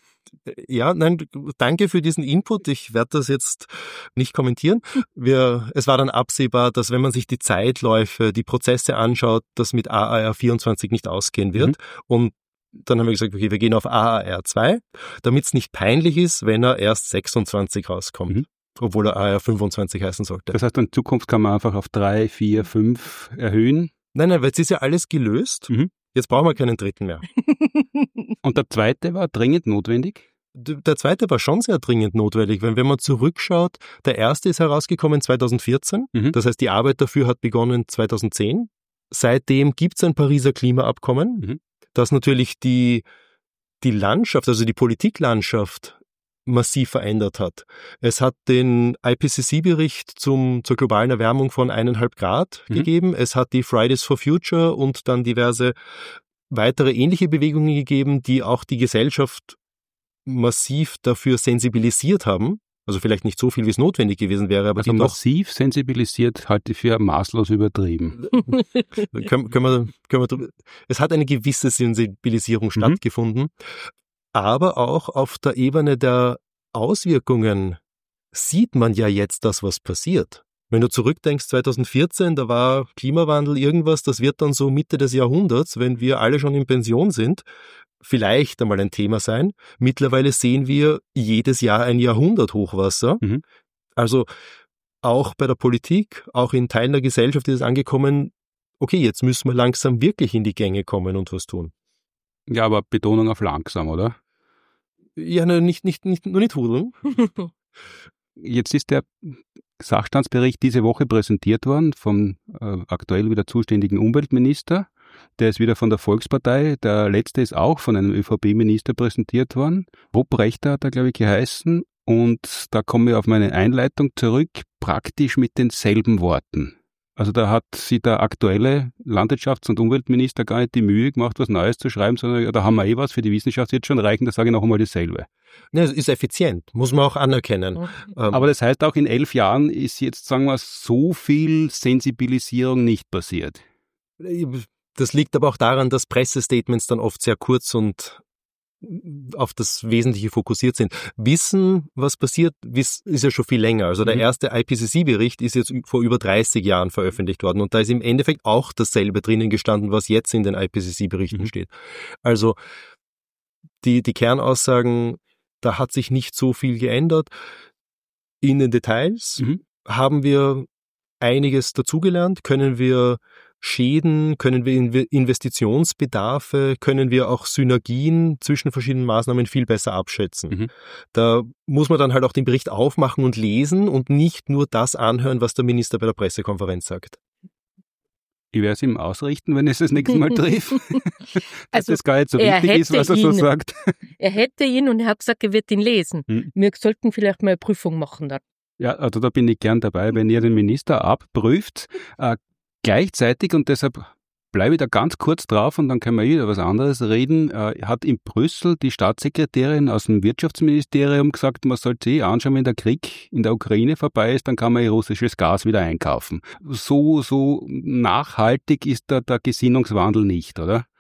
Ja, nein, danke für diesen Input. Ich werde das jetzt nicht kommentieren. Wir, es war dann absehbar, dass wenn man sich die Zeitläufe, die Prozesse anschaut, das mit A A R vierundzwanzig nicht ausgehen wird. Mhm. Und dann haben wir gesagt, okay, wir gehen auf A A R zwei, damit es nicht peinlich ist, wenn er erst sechsundzwanzig rauskommt. Mhm. Obwohl er A A R fünfundzwanzig heißen sollte. Das heißt, in Zukunft kann man einfach auf drei, vier, fünf erhöhen? Nein, nein, weil jetzt ist ja alles gelöst. Mhm. Jetzt brauchen wir keinen dritten mehr. Und der zweite war dringend notwendig? Der zweite war schon sehr dringend notwendig, weil wenn man zurückschaut, der erste ist herausgekommen zweitausendvierzehn, mhm. das heißt die Arbeit dafür hat begonnen zweitausendzehn. Seitdem gibt es ein Pariser Klimaabkommen, mhm. das natürlich die, die Landschaft, also die Politiklandschaft massiv verändert hat. Es hat den I P C C-Bericht zum, zur globalen Erwärmung von eineinhalb Grad mhm. gegeben. Es hat die Fridays for Future und dann diverse weitere ähnliche Bewegungen gegeben, die auch die Gesellschaft massiv dafür sensibilisiert haben. Also vielleicht nicht so viel, wie es notwendig gewesen wäre. Aber also die massiv doch sensibilisiert halte ich für maßlos übertrieben. können, können wir, können wir, es hat eine gewisse Sensibilisierung mhm. stattgefunden. Aber auch auf der Ebene der Auswirkungen sieht man ja jetzt das, was passiert. Wenn du zurückdenkst, zweitausendvierzehn, da war Klimawandel irgendwas, das wird dann so Mitte des Jahrhunderts, wenn wir alle schon in Pension sind, vielleicht einmal ein Thema sein. Mittlerweile sehen wir jedes Jahr ein Jahrhunderthochwasser. Mhm. Also auch bei der Politik, auch in Teilen der Gesellschaft ist es angekommen, okay, jetzt müssen wir langsam wirklich in die Gänge kommen und was tun. Ja, aber Betonung auf langsam, oder? Ja, ne, nicht, nicht, nicht, nur nicht hudeln. Jetzt ist der Sachstandsbericht diese Woche präsentiert worden vom äh, aktuell wieder zuständigen Umweltminister. Der ist wieder von der Volkspartei. Der letzte ist auch von einem ÖVP-Minister präsentiert worden. Ruprechter hat er, glaube ich, geheißen. Und da komme ich auf meine Einleitung zurück, praktisch mit denselben Worten. Also da hat sich der aktuelle Landwirtschafts- und Umweltminister gar nicht die Mühe gemacht, was Neues zu schreiben, sondern ja, da haben wir eh was, für die Wissenschaft wird schon reichen, da sage ich noch einmal dasselbe. Ja, es ist effizient, muss man auch anerkennen. Okay. Aber das heißt auch, in elf Jahren ist jetzt, sagen wir, so viel Sensibilisierung nicht passiert. Das liegt aber auch daran, dass Pressestatements dann oft sehr kurz und auf das Wesentliche fokussiert sind. Wissen, was passiert, ist ja schon viel länger. Also der mhm. erste I P C C-Bericht ist jetzt vor über dreißig Jahren veröffentlicht worden und da ist im Endeffekt auch dasselbe drinnen gestanden, was jetzt in den I P C C-Berichten mhm. steht. Also die, die Kernaussagen, da hat sich nicht so viel geändert. In den Details mhm. haben wir einiges dazugelernt, können wir Schäden, können wir Investitionsbedarfe, können wir auch Synergien zwischen verschiedenen Maßnahmen viel besser abschätzen. Mhm. Da muss man dann halt auch den Bericht aufmachen und lesen und nicht nur das anhören, was der Minister bei der Pressekonferenz sagt. Ich werde es ihm ausrichten, wenn ich es das nächste Mal treffe. Dass also das gar nicht so wichtig ist, was er ihn, so sagt. Er hätte ihn und er hat gesagt, er wird ihn lesen. Hm. Wir sollten vielleicht mal eine Prüfung machen dann. Ja, also da bin ich gern dabei, wenn ihr den Minister abprüft. Äh, Gleichzeitig, und deshalb bleibe ich da ganz kurz drauf und dann können wir wieder was anderes reden, äh, hat in Brüssel die Staatssekretärin aus dem Wirtschaftsministerium gesagt, man sollte sich anschauen, wenn der Krieg in der Ukraine vorbei ist, dann kann man russisches Gas wieder einkaufen. So, so nachhaltig ist da der Gesinnungswandel nicht, oder?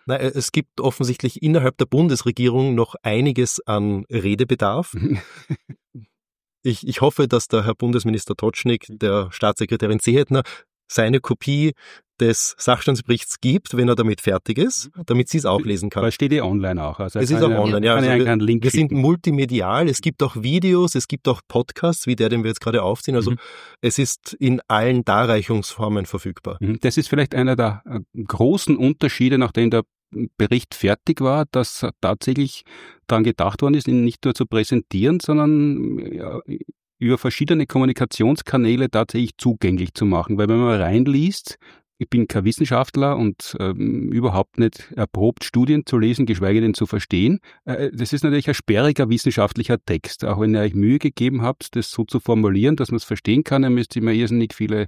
Na, es gibt offensichtlich innerhalb der Bundesregierung noch einiges an Redebedarf. ich, ich hoffe, dass der Herr Bundesminister Totschnig, der Staatssekretärin Seehetner, seine Kopie des Sachstandsberichts gibt, wenn er damit fertig ist, damit sie es auch lesen kann. Weil steht ja online auch. Also es ist auch online, ja. Also wir, wir sind multimedial, es gibt auch Videos, es gibt auch Podcasts, wie der, den wir jetzt gerade aufziehen. Also mhm. es ist in allen Darreichungsformen verfügbar. Das ist vielleicht einer der großen Unterschiede, nachdem der Bericht fertig war, dass tatsächlich daran gedacht worden ist, ihn nicht nur zu präsentieren, sondern ja, über verschiedene Kommunikationskanäle tatsächlich zugänglich zu machen. Weil wenn man reinliest, ich bin kein Wissenschaftler und ähm, überhaupt nicht erprobt, Studien zu lesen, geschweige denn zu verstehen. Äh, das ist natürlich ein sperriger wissenschaftlicher Text. Auch wenn ihr euch Mühe gegeben habt, das so zu formulieren, dass man es verstehen kann, dann müsst ihr mir irrsinnig viele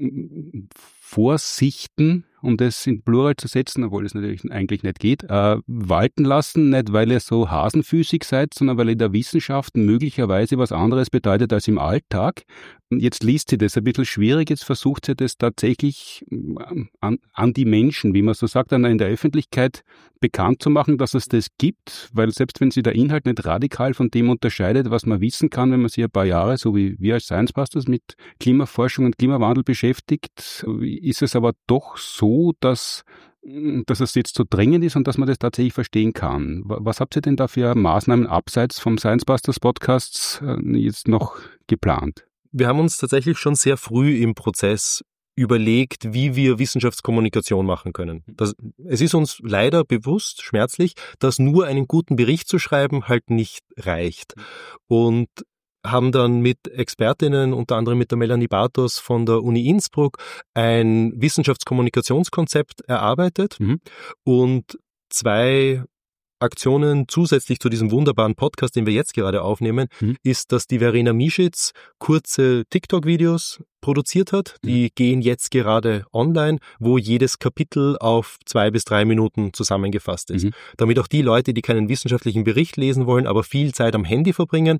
Vorsichten, um das in Plural zu setzen, obwohl es natürlich eigentlich nicht geht, äh, walten lassen, nicht weil ihr so hasenfüßig seid, sondern weil in der Wissenschaft möglicherweise was anderes bedeutet als im Alltag. Und jetzt liest sie das ein bisschen schwierig, jetzt versucht sie das tatsächlich an, an die Menschen, wie man so sagt, an, in der Öffentlichkeit bekannt zu machen, dass es das gibt, weil selbst wenn sich der Inhalt nicht radikal von dem unterscheidet, was man wissen kann, wenn man sich ein paar Jahre, so wie wir als Science Busters, mit Klimaforschung und Klimawandel beschäftigt, ist es aber doch so, dass, dass es jetzt so dringend ist und dass man das tatsächlich verstehen kann. Was habt ihr denn da für Maßnahmen abseits vom Science Busters Podcasts jetzt noch geplant? Wir haben uns tatsächlich schon sehr früh im Prozess überlegt, wie wir Wissenschaftskommunikation machen können. Das, es ist uns leider bewusst, schmerzlich, dass nur einen guten Bericht zu schreiben halt nicht reicht. Und haben dann mit Expertinnen, unter anderem mit der Melanie Bartos von der Uni Innsbruck, ein Wissenschaftskommunikationskonzept erarbeitet mhm. und zwei Aktionen zusätzlich zu diesem wunderbaren Podcast, den wir jetzt gerade aufnehmen, mhm. ist, dass die Verena Mischitz kurze TikTok-Videos produziert hat. Die mhm. gehen jetzt gerade online, wo jedes Kapitel auf zwei bis drei Minuten zusammengefasst ist. Mhm. Damit auch die Leute, die keinen wissenschaftlichen Bericht lesen wollen, aber viel Zeit am Handy verbringen,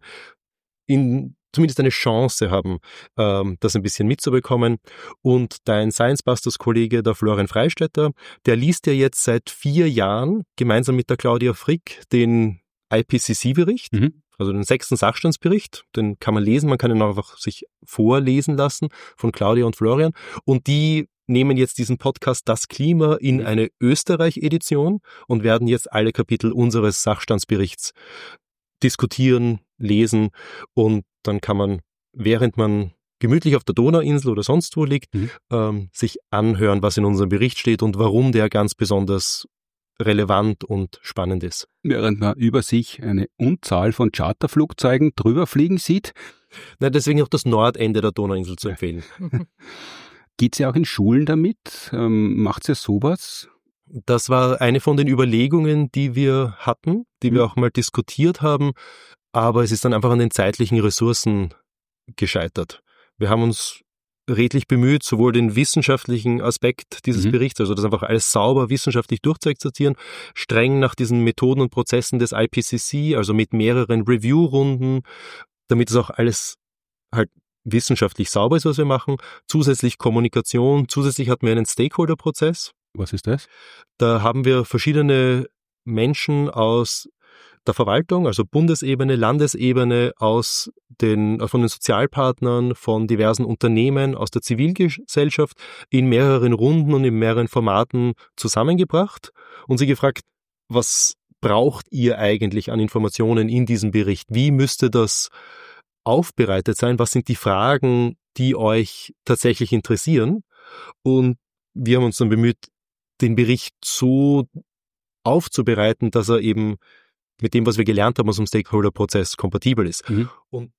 in zumindest eine Chance haben, ähm, das ein bisschen mitzubekommen. Und dein Science Busters-Kollege, der Florian Freistetter, der liest ja jetzt seit vier Jahren gemeinsam mit der Claudia Frick den I P C C-Bericht, mhm. also den sechsten Sachstandsbericht. Den kann man lesen, man kann ihn auch einfach sich vorlesen lassen von Claudia und Florian. Und die nehmen jetzt diesen Podcast Das Klima in eine Österreich-Edition und werden jetzt alle Kapitel unseres Sachstandsberichts diskutieren, lesen und dann kann man, während man gemütlich auf der Donauinsel oder sonst wo liegt, mhm. ähm, sich anhören, was in unserem Bericht steht und warum der ganz besonders relevant und spannend ist. Während man über sich eine Unzahl von Charterflugzeugen drüber fliegen sieht. Na, deswegen auch das Nordende der Donauinsel zu empfehlen. Geht's ja auch in Schulen damit? Ähm, macht's ja sowas? Das war eine von den Überlegungen, die wir hatten, die wir auch mal diskutiert haben, aber es ist dann einfach an den zeitlichen Ressourcen gescheitert. Wir haben uns redlich bemüht, sowohl den wissenschaftlichen Aspekt dieses mhm. Berichts, also das einfach alles sauber wissenschaftlich durchzuexerzieren, streng nach diesen Methoden und Prozessen des I P C C, also mit mehreren Review-Runden, damit es auch alles halt wissenschaftlich sauber ist, was wir machen. Zusätzlich Kommunikation, zusätzlich hatten wir einen Stakeholder-Prozess. Was ist das? Da haben wir verschiedene Menschen aus der Verwaltung, also Bundesebene, Landesebene, aus den, von den Sozialpartnern, von diversen Unternehmen, aus der Zivilgesellschaft in mehreren Runden und in mehreren Formaten zusammengebracht und sie gefragt, was braucht ihr eigentlich an Informationen in diesem Bericht? Wie müsste das aufbereitet sein? Was sind die Fragen, die euch tatsächlich interessieren? Und wir haben uns dann bemüht, den Bericht so aufzubereiten, dass er eben mit dem, was wir gelernt haben aus dem Stakeholder-Prozess, kompatibel ist. Mhm. Und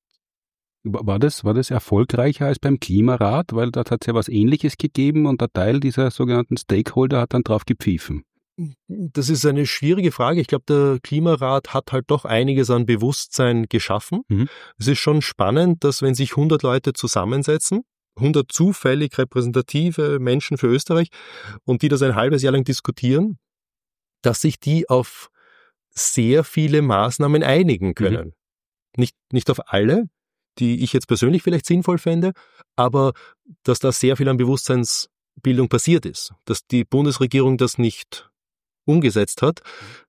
war das, war das erfolgreicher als beim Klimarat? Weil da hat es ja was Ähnliches gegeben und der Teil dieser sogenannten Stakeholder hat dann drauf gepfiffen. Das ist eine schwierige Frage. Ich glaube, der Klimarat hat halt doch einiges an Bewusstsein geschaffen. Mhm. Es ist schon spannend, dass wenn sich hundert Leute zusammensetzen, hundert zufällig repräsentative Menschen für Österreich und die das ein halbes Jahr lang diskutieren, dass sich die auf sehr viele Maßnahmen einigen können. Mhm. Nicht, nicht auf alle, die ich jetzt persönlich vielleicht sinnvoll fände, aber dass da sehr viel an Bewusstseinsbildung passiert ist. Dass die Bundesregierung das nicht umgesetzt hat.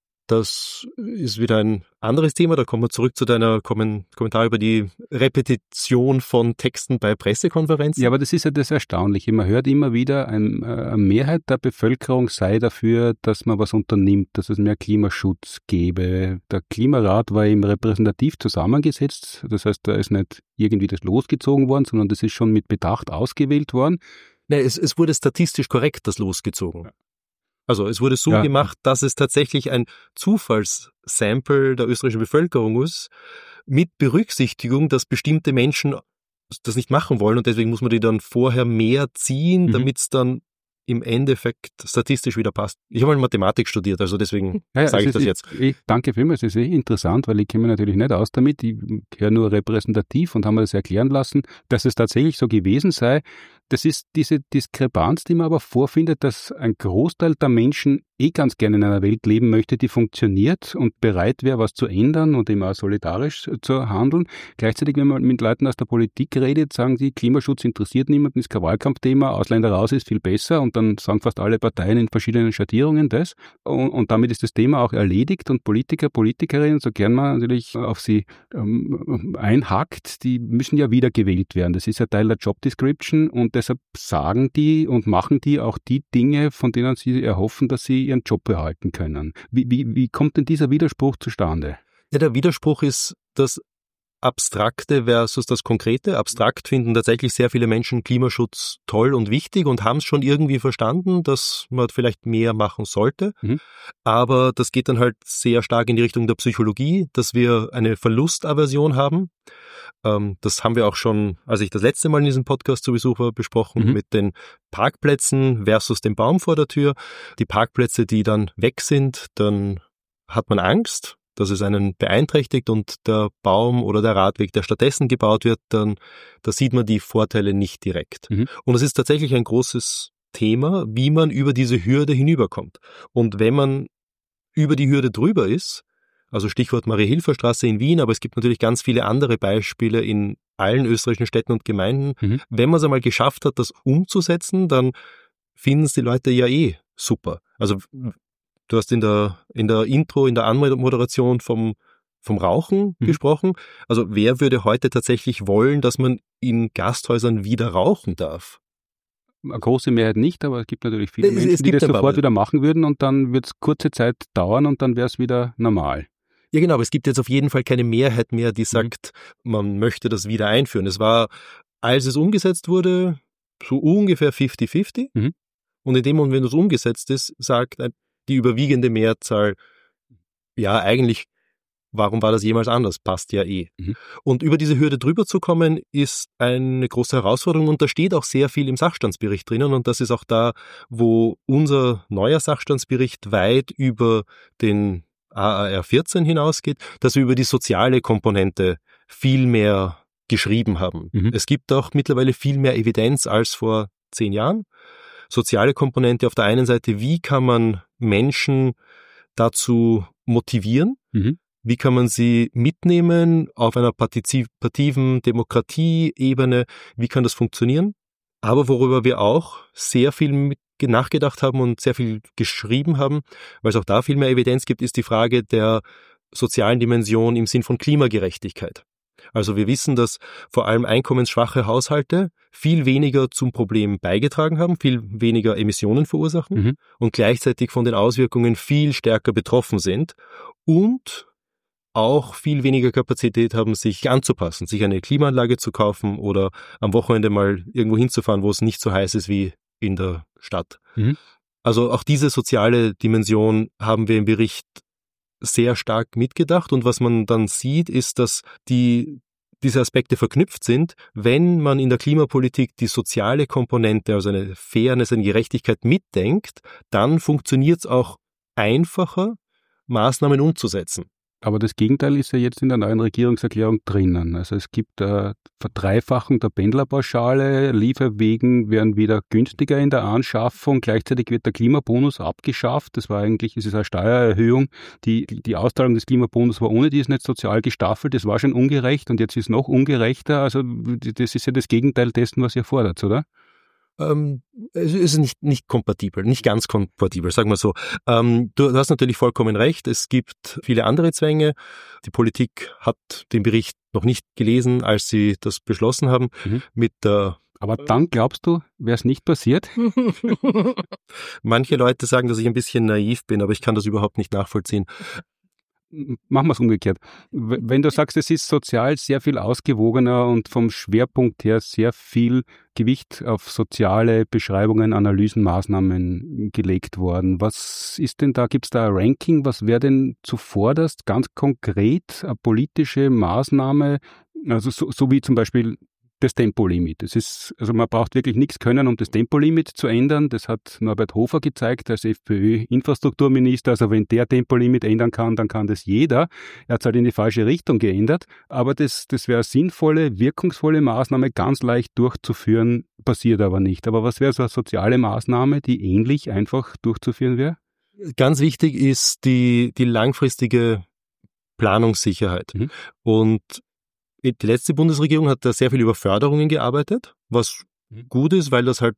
Das ist wieder ein anderes Thema. Da kommen wir zurück zu deiner Kom- Kommentar über die Repetition von Texten bei Pressekonferenzen. Ja, aber das ist ja das Erstaunliche. Man hört immer wieder, ein, eine Mehrheit der Bevölkerung sei dafür, dass man was unternimmt, dass es mehr Klimaschutz gäbe. Der Klimarat war eben repräsentativ zusammengesetzt. Das heißt, da ist nicht irgendwie das losgezogen worden, sondern das ist schon mit Bedacht ausgewählt worden. Nein, es, es wurde statistisch korrekt das losgezogen. Ja. Also es wurde so ja. gemacht, dass es tatsächlich ein Zufallssample der österreichischen Bevölkerung ist, mit Berücksichtigung, dass bestimmte Menschen das nicht machen wollen und deswegen muss man die dann vorher mehr ziehen, mhm. damit es dann im Endeffekt statistisch wieder passt. Ich habe mal Mathematik studiert, also deswegen ja, ja, sage ich das jetzt. Ich, ich danke vielmals, das ist eh interessant, weil ich kenne mich natürlich nicht aus damit. Ich höre nur repräsentativ und habe mir das erklären lassen, dass es tatsächlich so gewesen sei. Das ist diese Diskrepanz, die man aber vorfindet, dass ein Großteil der Menschen eh ganz gerne in einer Welt leben möchte, die funktioniert und bereit wäre, was zu ändern und immer solidarisch zu handeln. Gleichzeitig, wenn man mit Leuten aus der Politik redet, sagen sie, Klimaschutz interessiert niemanden, ist kein Wahlkampfthema, Ausländer raus ist viel besser und dann sagen fast alle Parteien in verschiedenen Schattierungen das und, und damit ist das Thema auch erledigt und Politiker, Politikerinnen, so gern man natürlich auf sie ähm, einhackt, die müssen ja wiedergewählt werden. Das ist ja Teil der Job Description und deshalb sagen die und machen die auch die Dinge, von denen sie erhoffen, dass sie ihren Job behalten können. Wie, wie, wie kommt denn dieser Widerspruch zustande? Ja, der Widerspruch ist das Abstrakte versus das Konkrete. Abstrakt finden tatsächlich sehr viele Menschen Klimaschutz toll und wichtig und haben es schon irgendwie verstanden, dass man vielleicht mehr machen sollte. Mhm. Aber das geht dann halt sehr stark in die Richtung der Psychologie, dass wir eine Verlustaversion haben. Ähm, das haben wir auch schon, als ich das letzte Mal in diesem Podcast zu Besuch war, besprochen mhm. mit den Parkplätzen versus dem Baum vor der Tür. Die Parkplätze, die dann weg sind, dann hat man Angst, dass es einen beeinträchtigt und der Baum oder der Radweg, der stattdessen gebaut wird, dann da sieht man die Vorteile nicht direkt. Mhm. Und es ist tatsächlich ein großes Thema, wie man über diese Hürde hinüberkommt. Und wenn man über die Hürde drüber ist, also Stichwort Marie-Hilfer-Straße in Wien, aber es gibt natürlich ganz viele andere Beispiele in allen österreichischen Städten und Gemeinden. Mhm. Wenn man es einmal geschafft hat, das umzusetzen, dann finden es die Leute ja eh super. Also du hast in der, in der Intro, in der Anmoderation vom, vom Rauchen mhm. gesprochen. Also wer würde heute tatsächlich wollen, dass man in Gasthäusern wieder rauchen darf? Eine große Mehrheit nicht, aber es gibt natürlich viele es, Menschen, es die das sofort Bubble. wieder machen würden und dann wird es kurze Zeit dauern und dann wäre es wieder normal. Ja genau, aber es gibt jetzt auf jeden Fall keine Mehrheit mehr, die sagt, mhm. man möchte das wieder einführen. Es war, als es umgesetzt wurde, so ungefähr fifty fifty. Mhm. Und in dem Moment, wenn es umgesetzt ist, sagt die überwiegende Mehrzahl, ja, eigentlich, warum war das jemals anders? Passt ja eh. Mhm. Und über diese Hürde drüber zu kommen, ist eine große Herausforderung und da steht auch sehr viel im Sachstandsbericht drinnen und das ist auch da, wo unser neuer Sachstandsbericht weit über den A A R vierzehn hinausgeht, dass wir über die soziale Komponente viel mehr geschrieben haben. Mhm. Es gibt auch mittlerweile viel mehr Evidenz als vor zehn Jahren. Soziale Komponente auf der einen Seite, wie kann man Menschen dazu motivieren? Mhm. Wie kann man sie mitnehmen auf einer partizipativen Demokratieebene? Wie kann das funktionieren? Aber worüber wir auch sehr viel nachgedacht haben und sehr viel geschrieben haben, weil es auch da viel mehr Evidenz gibt, ist die Frage der sozialen Dimension im Sinn von Klimagerechtigkeit. Also wir wissen, dass vor allem einkommensschwache Haushalte viel weniger zum Problem beigetragen haben, viel weniger Emissionen verursachen mhm. und gleichzeitig von den Auswirkungen viel stärker betroffen sind und auch viel weniger Kapazität haben, sich anzupassen, sich eine Klimaanlage zu kaufen oder am Wochenende mal irgendwo hinzufahren, wo es nicht so heiß ist wie in der Stadt. Mhm. Also auch diese soziale Dimension haben wir im Bericht sehr stark mitgedacht und was man dann sieht, ist, dass die, diese Aspekte verknüpft sind, wenn man in der Klimapolitik die soziale Komponente, also eine Fairness, eine Gerechtigkeit mitdenkt, dann funktioniert es auch einfacher, Maßnahmen umzusetzen. Aber das Gegenteil ist ja jetzt in der neuen Regierungserklärung drinnen. Also es gibt eine Verdreifachung der Pendlerpauschale, Lieferwegen werden wieder günstiger in der Anschaffung, gleichzeitig wird der Klimabonus abgeschafft. Das war eigentlich, es ist eine Steuererhöhung. Die, die Auszahlung des Klimabonus war ohne dies nicht sozial gestaffelt, das war schon ungerecht und jetzt ist es noch ungerechter. Also das ist ja das Gegenteil dessen, was ihr fordert, oder? Ähm, es ist nicht, nicht kompatibel, nicht ganz kompatibel, sagen wir so. Ähm, du hast natürlich vollkommen recht, es gibt viele andere Zwänge. Die Politik hat den Bericht noch nicht gelesen, als sie das beschlossen haben. Mhm. Mit der Aber dann glaubst du, wäre es nicht passiert? Manche Leute sagen, dass ich ein bisschen naiv bin, aber ich kann das überhaupt nicht nachvollziehen. Machen wir es umgekehrt. Wenn du sagst, es ist sozial sehr viel ausgewogener und vom Schwerpunkt her sehr viel Gewicht auf soziale Beschreibungen, Analysen, Maßnahmen gelegt worden. Was ist denn da, gibt es da ein Ranking? Was wäre denn zuvorderst ganz konkret eine politische Maßnahme, also so, so wie zum Beispiel das Tempolimit. Das ist, also man braucht wirklich nichts können, um das Tempolimit zu ändern. Das hat Norbert Hofer gezeigt als FPÖ-Infrastrukturminister. Also wenn der Tempolimit ändern kann, dann kann das jeder. Er hat es halt in die falsche Richtung geändert. Aber das, das wäre eine sinnvolle, wirkungsvolle Maßnahme, ganz leicht durchzuführen, passiert aber nicht. Aber was wäre so eine soziale Maßnahme, die ähnlich einfach durchzuführen wäre? Ganz wichtig ist die, die langfristige Planungssicherheit. Mhm. Und die letzte Bundesregierung hat da sehr viel über Förderungen gearbeitet, was gut ist, weil das halt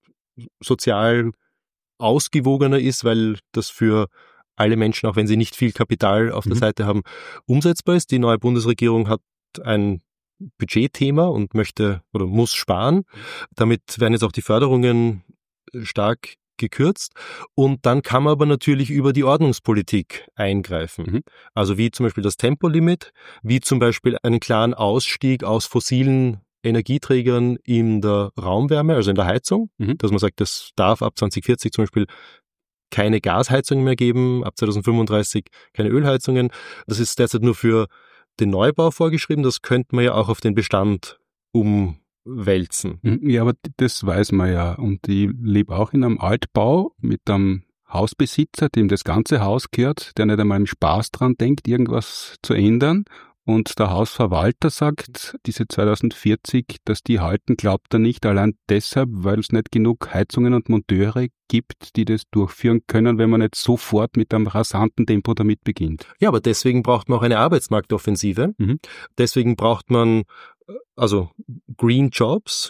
sozial ausgewogener ist, weil das für alle Menschen, auch wenn sie nicht viel Kapital auf mhm. der Seite haben, umsetzbar ist. Die neue Bundesregierung hat ein Budgetthema und möchte oder muss sparen. Damit werden jetzt auch die Förderungen stark gekürzt und dann kann man aber natürlich über die Ordnungspolitik eingreifen. Mhm. Also wie zum Beispiel das Tempolimit, wie zum Beispiel einen klaren Ausstieg aus fossilen Energieträgern in der Raumwärme, also in der Heizung, mhm. dass man sagt, das darf ab zwanzig vierzig zum Beispiel keine Gasheizungen mehr geben, ab zwanzig fünfunddreißig keine Ölheizungen. Das ist derzeit nur für den Neubau vorgeschrieben, das könnte man ja auch auf den Bestand um wälzen. Ja, aber das weiß man ja. Und ich lebe auch in einem Altbau mit einem Hausbesitzer, dem das ganze Haus gehört, der nicht einmal im Spaß dran denkt, irgendwas zu ändern. Und der Hausverwalter sagt, diese zwanzig vierzig, dass die halten, glaubt er nicht, allein deshalb, weil es nicht genug Heizungen und Monteure gibt, die das durchführen können, wenn man nicht sofort mit einem rasanten Tempo damit beginnt. Ja, aber deswegen braucht man auch eine Arbeitsmarktoffensive. Mhm. Deswegen braucht man also Green Jobs,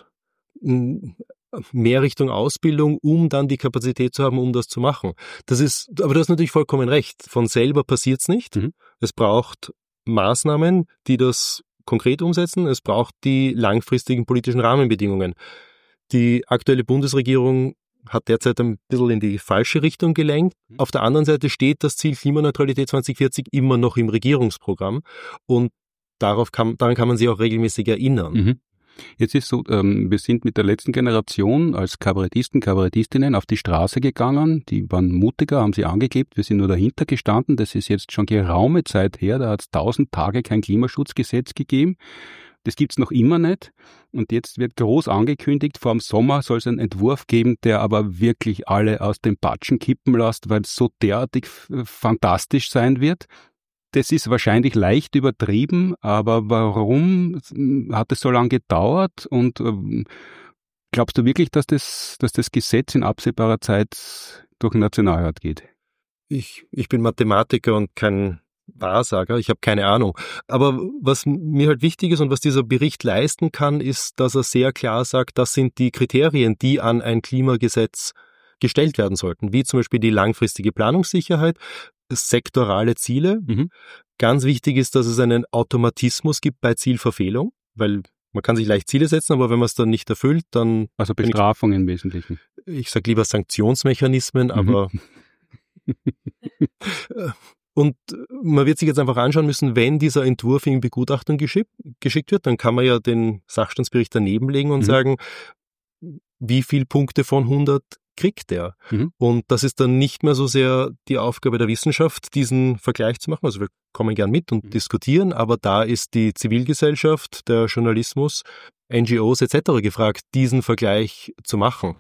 mehr Richtung Ausbildung, um dann die Kapazität zu haben, um das zu machen. Das ist, aber du hast natürlich vollkommen recht. Von selber passiert's nicht. Mhm. Es braucht Maßnahmen, die das konkret umsetzen. Es braucht die langfristigen politischen Rahmenbedingungen. Die aktuelle Bundesregierung hat derzeit ein bisschen in die falsche Richtung gelenkt. Auf der anderen Seite steht das Ziel Klimaneutralität zwanzig vierzig immer noch im Regierungsprogramm und darauf kann, daran kann man sich auch regelmäßig erinnern. Mhm. Jetzt ist so, ähm, wir sind mit der letzten Generation als Kabarettisten, Kabarettistinnen auf die Straße gegangen. Die waren mutiger, haben sie angeklebt. Wir sind nur dahinter gestanden. Das ist jetzt schon geraume Zeit her. Da hat es tausend Tage kein Klimaschutzgesetz gegeben. Das gibt's noch immer nicht. Und jetzt wird groß angekündigt, vor dem Sommer soll es einen Entwurf geben, der aber wirklich alle aus den Patschen kippen lässt, weil es so derartig fantastisch sein wird. Das ist wahrscheinlich leicht übertrieben, aber warum hat es so lange gedauert? Und ähm, glaubst du wirklich, dass das, dass das Gesetz in absehbarer Zeit durch den Nationalrat geht? Ich, ich bin Mathematiker und kein Wahrsager, ich habe keine Ahnung. Aber was mir halt wichtig ist und was dieser Bericht leisten kann, ist, dass er sehr klar sagt, das sind die Kriterien, die an ein Klimagesetz gestellt werden sollten, wie zum Beispiel die langfristige Planungssicherheit, sektorale Ziele. Mhm. Ganz wichtig ist, dass es einen Automatismus gibt bei Zielverfehlung, weil man kann sich leicht Ziele setzen, aber wenn man es dann nicht erfüllt, dann... Also Bestrafung im Wesentlichen. Ich sage lieber Sanktionsmechanismen, aber... Mhm. Und man wird sich jetzt einfach anschauen müssen, wenn dieser Entwurf in Begutachtung geschickt, geschickt wird, dann kann man ja den Sachstandsbericht daneben legen und mhm. sagen, wie viele Punkte von hundert kriegt der. Mhm. Und das ist dann nicht mehr so sehr die Aufgabe der Wissenschaft, diesen Vergleich zu machen. Also wir kommen gern mit und mhm. diskutieren, aber da ist die Zivilgesellschaft, der Journalismus, N G Os et cetera gefragt, diesen Vergleich zu machen.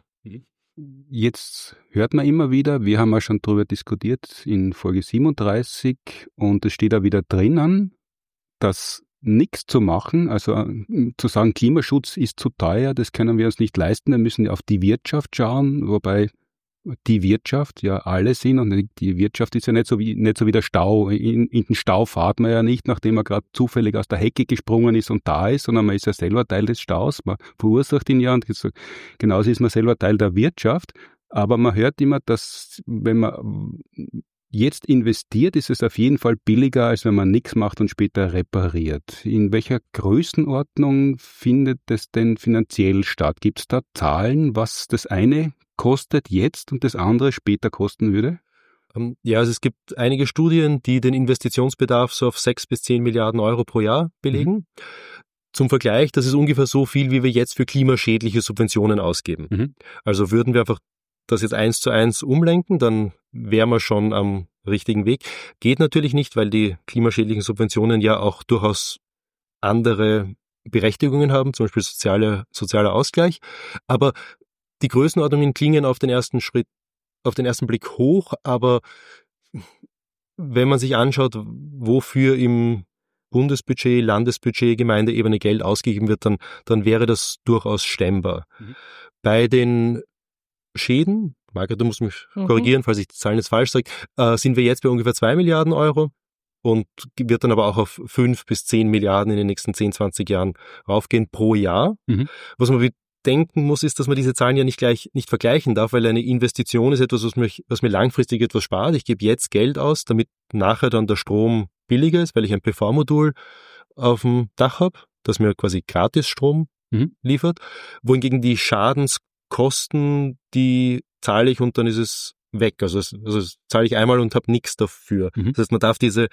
Jetzt hört man immer wieder, wir haben ja schon darüber diskutiert in Folge siebenunddreißig und es steht da wieder drinnen, dass nichts zu machen, also zu sagen, Klimaschutz ist zu teuer, das können wir uns nicht leisten, wir müssen auf die Wirtschaft schauen, wobei die Wirtschaft ja alle sind und die Wirtschaft ist ja nicht so wie, nicht so wie der Stau. In, in den Stau fährt man ja nicht, nachdem man gerade zufällig aus der Hecke gesprungen ist und da ist, sondern man ist ja selber Teil des Staus, man verursacht ihn ja und genauso ist man selber Teil der Wirtschaft. Aber man hört immer, dass wenn man jetzt investiert, ist es auf jeden Fall billiger, als wenn man nichts macht und später repariert. In welcher Größenordnung findet es denn finanziell statt? Gibt es da Zahlen, was das eine kostet jetzt und das andere später kosten würde? Ja, also es gibt einige Studien, die den Investitionsbedarf so auf sechs bis zehn Milliarden Euro pro Jahr belegen. Mhm. Zum Vergleich, das ist ungefähr so viel, wie wir jetzt für klimaschädliche Subventionen ausgeben. Mhm. Also würden wir einfach das jetzt eins zu eins umlenken, dann wären wir schon am richtigen Weg. Geht natürlich nicht, weil die klimaschädlichen Subventionen ja auch durchaus andere Berechtigungen haben, zum Beispiel soziale, sozialer Ausgleich. Aber die Größenordnungen klingen auf den ersten Schritt, auf den ersten Blick hoch, aber wenn man sich anschaut, wofür im Bundesbudget, Landesbudget, Gemeindeebene Geld ausgegeben wird, dann, dann wäre das durchaus stemmbar. Mhm. Bei den Schäden, Margret, du musst mich mhm. korrigieren, falls ich die Zahlen jetzt falsch sage, äh, sind wir jetzt bei ungefähr zwei Milliarden Euro und wird dann aber auch auf fünf bis zehn Milliarden in den nächsten zehn, zwanzig Jahren raufgehen pro Jahr. Mhm. Was man bedenken muss, ist, dass man diese Zahlen ja nicht gleich nicht vergleichen darf, weil eine Investition ist etwas, was, mich, was mir langfristig etwas spart. Ich gebe jetzt Geld aus, damit nachher dann der Strom billiger ist, weil ich ein P V-Modul auf dem Dach habe, das mir quasi gratis Strom mhm. liefert, wohingegen die Schadenskosten, die zahle ich und dann ist es weg. Also, es, also das zahle ich einmal und habe nichts dafür. Mhm. Das heißt, man darf diese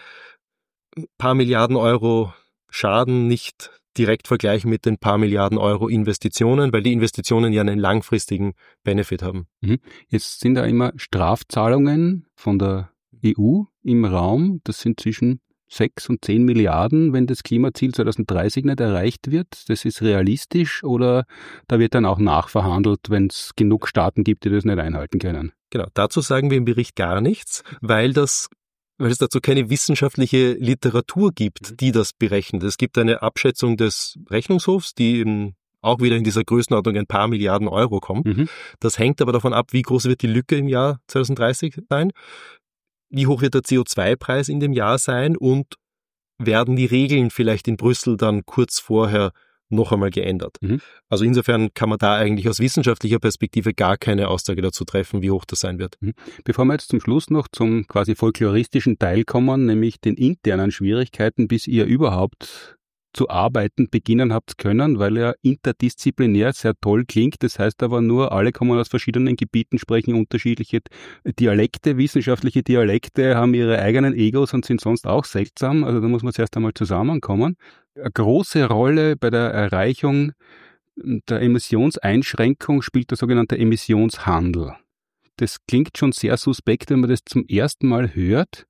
paar Milliarden Euro Schaden nicht direkt vergleichen mit den paar Milliarden Euro Investitionen, weil die Investitionen ja einen langfristigen Benefit haben. Mhm. Jetzt sind da immer Strafzahlungen von der E U im Raum. Das sind zwischen sechs und zehn Milliarden, wenn das Klimaziel zwanzig dreißig nicht erreicht wird. Das ist realistisch oder da wird dann auch nachverhandelt, wenn es genug Staaten gibt, die das nicht einhalten können? Genau, dazu sagen wir im Bericht gar nichts, weil das weil es dazu keine wissenschaftliche Literatur gibt, die das berechnet. Es gibt eine Abschätzung des Rechnungshofs, die eben auch wieder in dieser Größenordnung ein paar Milliarden Euro kommt. Mhm. Das hängt aber davon ab, wie groß wird die Lücke im Jahr zwanzig dreißig sein, wie hoch wird der C O zwei Preis in dem Jahr sein und werden die Regeln vielleicht in Brüssel dann kurz vorher noch einmal geändert. Mhm. Also insofern kann man da eigentlich aus wissenschaftlicher Perspektive gar keine Aussage dazu treffen, wie hoch das sein wird. Mhm. Bevor wir jetzt zum Schluss noch zum quasi folkloristischen Teil kommen, nämlich den internen Schwierigkeiten, bis ihr überhaupt zu arbeiten beginnen habt können, weil er interdisziplinär sehr toll klingt. Das heißt aber nur, alle kommen aus verschiedenen Gebieten, sprechen unterschiedliche Dialekte, wissenschaftliche Dialekte, haben ihre eigenen Egos und sind sonst auch seltsam. Also da muss man zuerst einmal zusammenkommen. Eine große Rolle bei der Erreichung der Emissionseinschränkung spielt der sogenannte Emissionshandel. Das klingt schon sehr suspekt, wenn man das zum ersten Mal hört.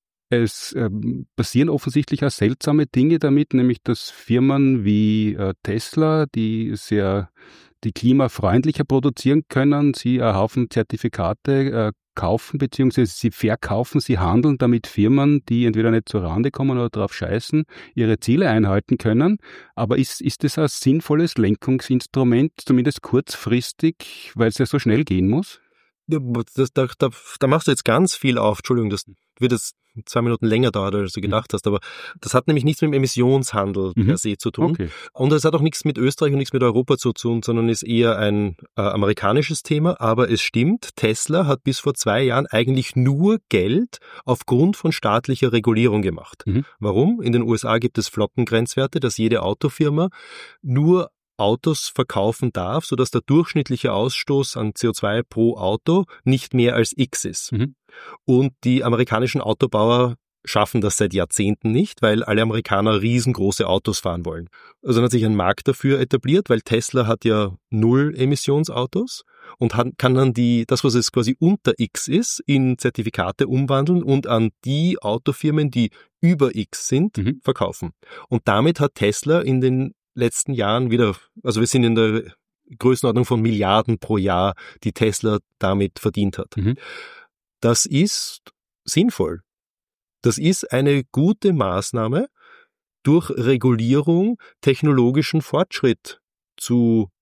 Es äh, passieren offensichtlich auch seltsame Dinge damit, nämlich dass Firmen wie äh, Tesla, die sehr die klimafreundlicher produzieren können, sie einen Haufen Zertifikate äh, kaufen, beziehungsweise sie verkaufen, sie handeln damit Firmen, die entweder nicht zur Rande kommen oder drauf scheißen, ihre Ziele einhalten können. Aber ist, ist das ein sinnvolles Lenkungsinstrument, zumindest kurzfristig, weil es ja so schnell gehen muss? Ja, das, da, da, da machst du jetzt ganz viel auf. Entschuldigung, das wird jetzt zwei Minuten länger dauern, als du gedacht hast, aber das hat nämlich nichts mit dem Emissionshandel mhm. per se zu tun. Okay. Und es hat auch nichts mit Österreich und nichts mit Europa zu tun, sondern ist eher ein äh, amerikanisches Thema. Aber es stimmt, Tesla hat bis vor zwei Jahren eigentlich nur Geld aufgrund von staatlicher Regulierung gemacht. Mhm. Warum? In den U S A gibt es Flottengrenzwerte, dass jede Autofirma nur Autos verkaufen darf, sodass der durchschnittliche Ausstoß an C O zwei pro Auto nicht mehr als X ist. Mhm. Und die amerikanischen Autobauer schaffen das seit Jahrzehnten nicht, weil alle Amerikaner riesengroße Autos fahren wollen. Also dann hat sich ein Markt dafür etabliert, weil Tesla hat ja null Emissionsautos und hat, kann dann die, das, was es quasi unter X ist, in Zertifikate umwandeln und an die Autofirmen, die über X sind, mhm. verkaufen. Und damit hat Tesla in den letzten Jahren wieder, also wir sind in der Größenordnung von Milliarden pro Jahr, die Tesla damit verdient hat. Mhm. Das ist sinnvoll. Das ist eine gute Maßnahme, durch Regulierung technologischen Fortschritt zu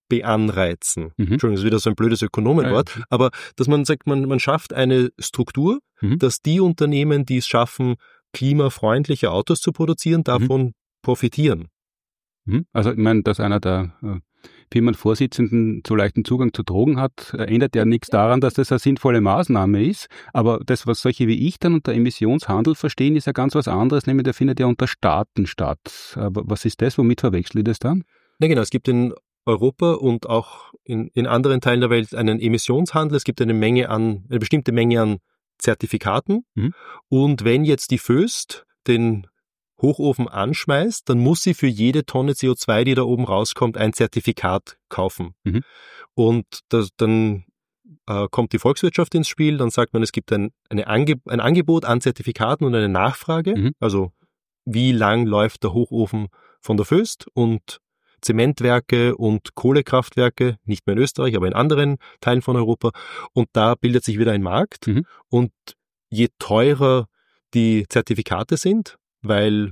beanreizen. Mhm. Entschuldigung, das ist wieder so ein blödes Ökonomenwort, Ja, ja. aber dass man sagt, man, man schafft eine Struktur, Mhm. dass die Unternehmen, die es schaffen, klimafreundliche Autos zu produzieren, davon mhm. profitieren. Mhm. Also ich meine, dass einer der äh, Firmenvorsitzenden so leichten Zugang zu Drogen hat, ändert ja nichts daran, dass das eine sinnvolle Maßnahme ist. Aber das, was solche wie ich dann unter Emissionshandel verstehen, ist ja ganz was anderes, nämlich der findet ja unter Staaten statt. Aber was ist das? Womit verwechsel ich das dann? Ja, genau. Es gibt in Europa und auch in, in anderen Teilen der Welt einen Emissionshandel. Es gibt eine Menge an, eine bestimmte Menge an Zertifikaten. Mhm. Und wenn jetzt die Voest den Hochofen anschmeißt, dann muss sie für jede Tonne C O zwei, die da oben rauskommt, ein Zertifikat kaufen. Mhm. Und das, dann äh, kommt die Volkswirtschaft ins Spiel, dann sagt man, es gibt ein, eine Ange- ein Angebot an Zertifikaten und eine Nachfrage. Mhm. Also wie lang läuft der Hochofen von der Voest, und Zementwerke und Kohlekraftwerke, nicht mehr in Österreich, aber in anderen Teilen von Europa. Und da bildet sich wieder ein Markt. Mhm. Und je teurer die Zertifikate sind, weil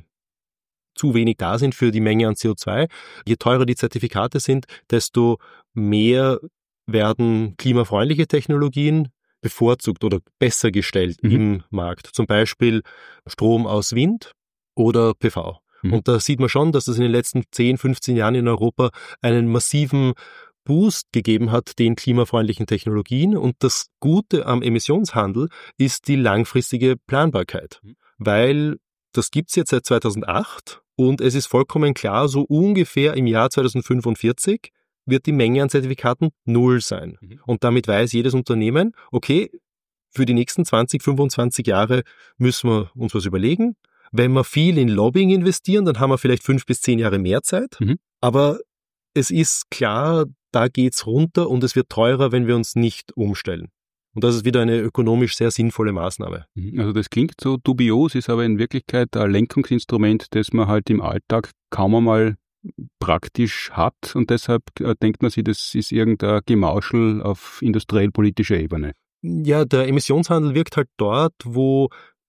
zu wenig da sind für die Menge an C O zwei, je teurer die Zertifikate sind, desto mehr werden klimafreundliche Technologien bevorzugt oder besser gestellt mhm. im Markt. Zum Beispiel Strom aus Wind oder P V. Mhm. Und da sieht man schon, dass es in den letzten zehn, fünfzehn Jahren in Europa einen massiven Boost gegeben hat den klimafreundlichen Technologien. Und das Gute am Emissionshandel ist die langfristige Planbarkeit, mhm. weil das gibt's jetzt seit zweitausendacht und es ist vollkommen klar, so ungefähr im Jahr zweitausendfünfundvierzig wird die Menge an Zertifikaten null sein. Mhm. Und damit weiß jedes Unternehmen, okay, für die nächsten zwanzig, fünfundzwanzig Jahre müssen wir uns was überlegen. Wenn wir viel in Lobbying investieren, dann haben wir vielleicht fünf bis zehn Jahre mehr Zeit. Mhm. Aber es ist klar, da geht's runter und es wird teurer, wenn wir uns nicht umstellen. Und das ist wieder eine ökonomisch sehr sinnvolle Maßnahme. Also das klingt so dubios, ist aber in Wirklichkeit ein Lenkungsinstrument, das man halt im Alltag kaum einmal praktisch hat. Und deshalb denkt man sich, das ist irgendein Gemauschel auf industriell-politischer Ebene. Ja, der Emissionshandel wirkt halt dort, wo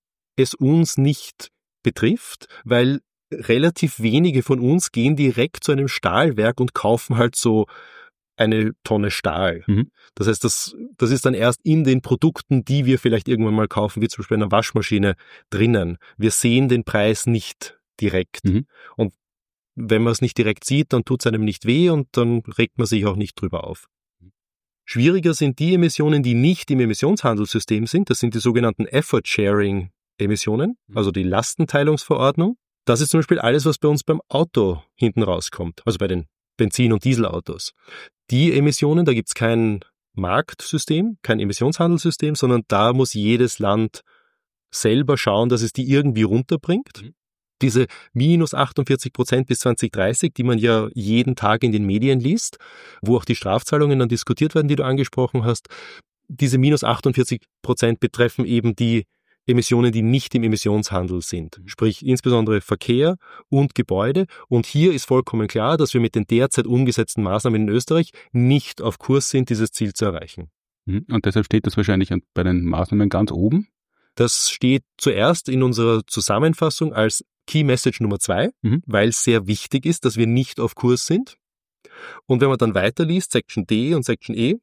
es uns nicht betrifft, weil relativ wenige von uns gehen direkt zu einem Stahlwerk und kaufen halt so eine Tonne Stahl. Mhm. Das heißt, das, das ist dann erst in den Produkten, die wir vielleicht irgendwann mal kaufen, wie zum Beispiel einer Waschmaschine, drinnen. Wir sehen den Preis nicht direkt. Mhm. Und wenn man es nicht direkt sieht, dann tut es einem nicht weh und dann regt man sich auch nicht drüber auf. Schwieriger sind die Emissionen, die nicht im Emissionshandelssystem sind. Das sind die sogenannten Effort-Sharing-Emissionen, mhm. also die Lastenteilungsverordnung. Das ist zum Beispiel alles, was bei uns beim Auto hinten rauskommt, also bei den Benzin- und Dieselautos. Die Emissionen, da gibt es kein Marktsystem, kein Emissionshandelssystem, sondern da muss jedes Land selber schauen, dass es die irgendwie runterbringt. Mhm. Diese minus achtundvierzig Prozent bis zwanzig dreißig, die man ja jeden Tag in den Medien liest, wo auch die Strafzahlungen dann diskutiert werden, die du angesprochen hast, diese minus achtundvierzig Prozent betreffen eben die Emissionen, die nicht im Emissionshandel sind, sprich insbesondere Verkehr und Gebäude. Und hier ist vollkommen klar, dass wir mit den derzeit umgesetzten Maßnahmen in Österreich nicht auf Kurs sind, dieses Ziel zu erreichen. Und deshalb steht das wahrscheinlich bei den Maßnahmen ganz oben? Das steht zuerst in unserer Zusammenfassung als Key Message Nummer zwei, mhm. weil es sehr wichtig ist, dass wir nicht auf Kurs sind. Und wenn man dann weiterliest, Section D und Section E,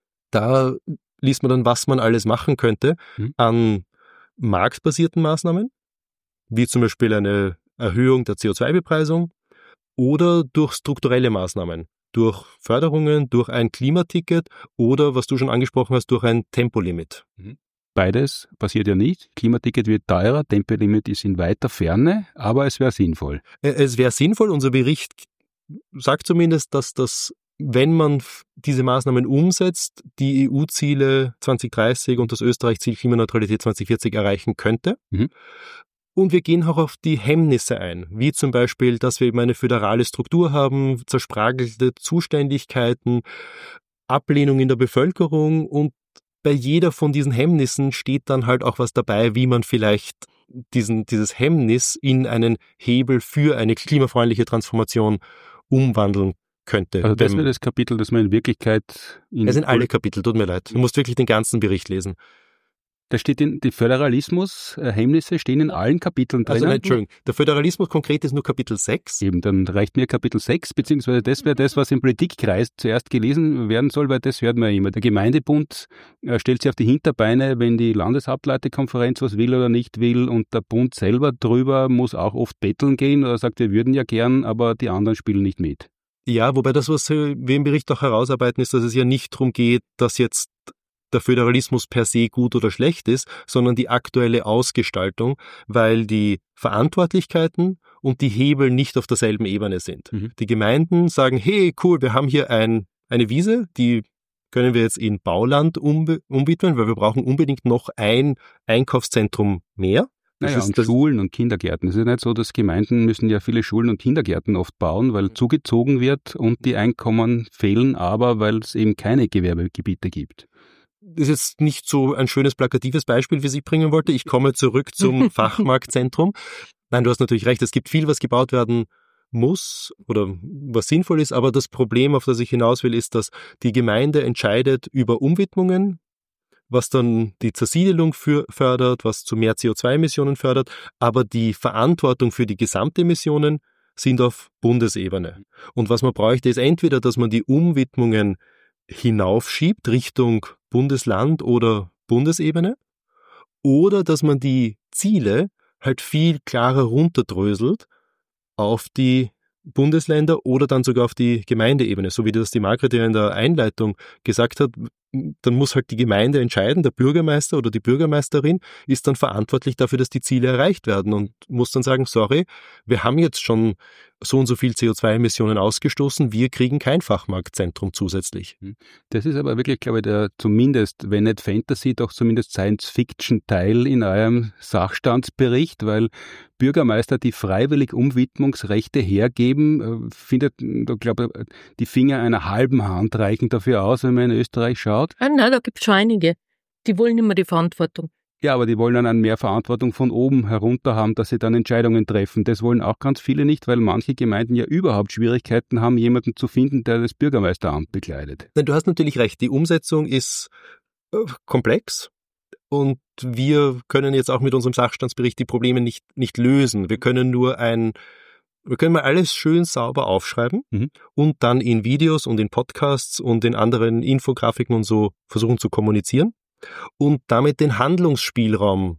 da liest man dann, was man alles machen könnte mhm. an marktbasierten Maßnahmen, wie zum Beispiel eine Erhöhung der C O zwei Bepreisung oder durch strukturelle Maßnahmen, durch Förderungen, durch ein Klimaticket oder, was du schon angesprochen hast, durch ein Tempolimit. Beides passiert ja nicht. Klimaticket wird teurer, Tempolimit ist in weiter Ferne, aber es wäre sinnvoll. Es wäre sinnvoll. Unser Bericht sagt zumindest, dass das, wenn man diese Maßnahmen umsetzt, die E U-Ziele zwanzig dreißig und das Österreich-Ziel Klimaneutralität zwanzig vierzig erreichen könnte. Mhm. Und wir gehen auch auf die Hemmnisse ein, wie zum Beispiel, dass wir eben eine föderale Struktur haben, zerspragelte Zuständigkeiten, Ablehnung in der Bevölkerung, und bei jeder von diesen Hemmnissen steht dann halt auch was dabei, wie man vielleicht diesen, dieses Hemmnis in einen Hebel für eine klimafreundliche Transformation umwandeln könnte. Also das wäre das Kapitel, das man in Wirklichkeit... In es sind alle Kapitel, tut mir leid. Du musst wirklich den ganzen Bericht lesen. Da steht in, die Föderalismus-Hemmnisse stehen in allen Kapiteln drin. Also nein, Entschuldigung, der Föderalismus konkret ist nur Kapitel sechs. Eben, dann reicht mir Kapitel sechs, beziehungsweise das wäre das, was im Politikkreis zuerst gelesen werden soll, weil das hört man ja immer. Der Gemeindebund äh, stellt sich auf die Hinterbeine, wenn die Landeshauptleitekonferenz was will oder nicht will, und der Bund selber drüber muss auch oft betteln gehen oder sagt, wir würden ja gern, aber die anderen spielen nicht mit. Ja, wobei das, was wir im Bericht auch herausarbeiten, ist, dass es ja nicht darum geht, dass jetzt der Föderalismus per se gut oder schlecht ist, sondern die aktuelle Ausgestaltung, weil die Verantwortlichkeiten und die Hebel nicht auf derselben Ebene sind. Mhm. Die Gemeinden sagen, hey, cool, wir haben hier ein, eine Wiese, die können wir jetzt in Bauland um, umwidmen, weil wir brauchen unbedingt noch ein Einkaufszentrum mehr. Das naja, ist und das Schulen und Kindergärten. Es ist ja nicht so, dass Gemeinden müssen ja viele Schulen und Kindergärten oft bauen, weil zugezogen wird und die Einkommen fehlen, aber weil es eben keine Gewerbegebiete gibt. Das ist jetzt nicht so ein schönes plakatives Beispiel, wie ich bringen wollte. Ich komme zurück zum Fachmarktzentrum. Nein, du hast natürlich recht, es gibt viel, was gebaut werden muss oder was sinnvoll ist, aber das Problem, auf das ich hinaus will, ist, dass die Gemeinde entscheidet über Umwidmungen, was dann die Zersiedelung für, fördert, was zu mehr C O zwei Emissionen fördert, aber die Verantwortung für die Gesamtemissionen sind auf Bundesebene. Und was man bräuchte, ist entweder, dass man die Umwidmungen hinaufschiebt Richtung Bundesland oder Bundesebene oder dass man die Ziele halt viel klarer runterdröselt auf die Bundesländer oder dann sogar auf die Gemeindeebene, so wie das die Margret ja in der Einleitung gesagt hat. Dann muss halt die Gemeinde entscheiden, der Bürgermeister oder die Bürgermeisterin ist dann verantwortlich dafür, dass die Ziele erreicht werden und muss dann sagen, sorry, wir haben jetzt schon so und so viel C O zwei Emissionen ausgestoßen, wir kriegen kein Fachmarktzentrum zusätzlich. Das ist aber wirklich, glaube ich, der zumindest, wenn nicht Fantasy, doch zumindest Science-Fiction-Teil in eurem Sachstandsbericht, weil Bürgermeister, die freiwillig Umwidmungsrechte hergeben, findet, da glaube ich, die Finger einer halben Hand reichen dafür aus, wenn man in Österreich schaut. Ah, nein, da gibt es schon einige. Die wollen immer die Verantwortung. Ja, aber die wollen dann mehr Verantwortung von oben herunter haben, dass sie dann Entscheidungen treffen. Das wollen auch ganz viele nicht, weil manche Gemeinden ja überhaupt Schwierigkeiten haben, jemanden zu finden, der das Bürgermeisteramt bekleidet. Nein, du hast natürlich recht. Die Umsetzung ist äh, komplex. Und wir können jetzt auch mit unserem Sachstandsbericht die Probleme nicht, nicht lösen. Wir können nur ein, wir können mal alles schön sauber aufschreiben mhm. und dann in Videos und in Podcasts und in anderen Infografiken und so versuchen zu kommunizieren und damit den Handlungsspielraum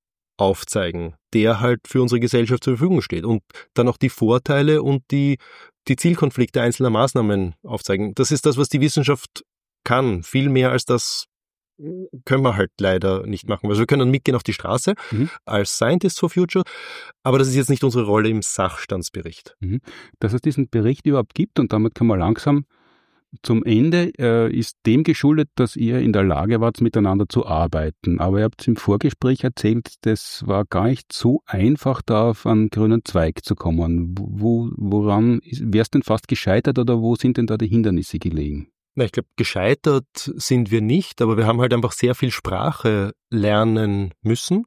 aufzeigen, der halt für unsere Gesellschaft zur Verfügung steht und dann auch die Vorteile und die, die Zielkonflikte einzelner Maßnahmen aufzeigen. Das ist das, was die Wissenschaft kann. Viel mehr als das können wir halt leider nicht machen. Also wir können dann mitgehen auf die Straße mhm. als Scientists for Future, aber das ist jetzt nicht unsere Rolle im Sachstandsbericht. Mhm. Dass es diesen Bericht überhaupt gibt und damit kann man langsam zum Ende, äh, ist dem geschuldet, dass ihr in der Lage wart, miteinander zu arbeiten. Aber ihr habt im Vorgespräch erzählt, das war gar nicht so einfach, da auf einen grünen Zweig zu kommen. Wo, woran wäre es denn fast gescheitert oder wo sind denn da die Hindernisse gelegen? Na, ich glaube, gescheitert sind wir nicht, aber wir haben halt einfach sehr viel Sprache lernen müssen,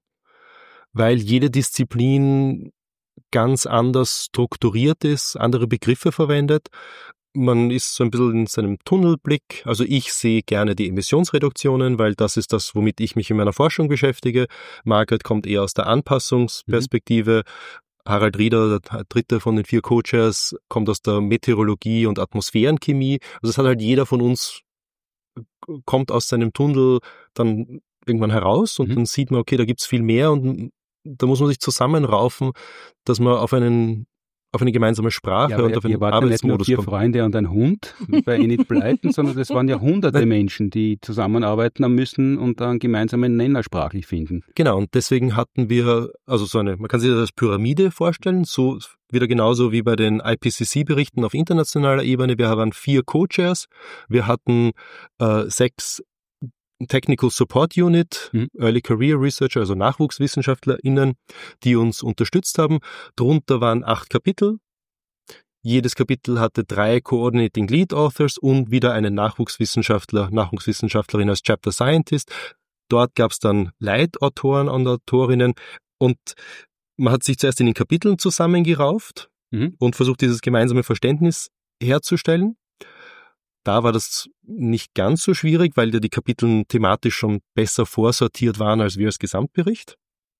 weil jede Disziplin ganz anders strukturiert ist, andere Begriffe verwendet. Man ist so ein bisschen in seinem Tunnelblick. Also ich sehe gerne die Emissionsreduktionen, weil das ist das, womit ich mich in meiner Forschung beschäftige. Margret kommt eher aus der Anpassungsperspektive. Mhm. Harald Rieder, der dritte von den vier Co-Chairs, kommt aus der Meteorologie und Atmosphärenchemie. Also es hat halt jeder von uns, kommt aus seinem Tunnel dann irgendwann heraus und mhm. dann sieht man, okay, da gibt's viel mehr und da muss man sich zusammenraufen, dass man auf einen auf eine gemeinsame Sprache ja, und auf einen Arbeitsmodus kommt. Ihr wart ja nicht nur vier kommt. Freunde und ein Hund bei Enid Blyton, sondern das waren ja hunderte Menschen, die zusammenarbeiten haben müssen und dann gemeinsamen Nenner sprachlich finden. Genau, und deswegen hatten wir, also so eine, man kann sich das als Pyramide vorstellen, so wieder genauso wie bei den I P C C-Berichten auf internationaler Ebene. Wir waren vier Co-Chairs, wir hatten äh, sechs Technical Support Unit, mhm. Early Career Researcher, also NachwuchswissenschaftlerInnen, die uns unterstützt haben. Drunter waren acht Kapitel. Jedes Kapitel hatte drei Coordinating Lead Authors und wieder einen Nachwuchswissenschaftler, Nachwuchswissenschaftlerin als Chapter Scientist. Dort gab es dann Leitautoren und Autorinnen und man hat sich zuerst in den Kapiteln zusammengerauft mhm. und versucht, dieses gemeinsame Verständnis herzustellen. Da war das nicht ganz so schwierig, weil ja die Kapitel thematisch schon besser vorsortiert waren als wir als Gesamtbericht.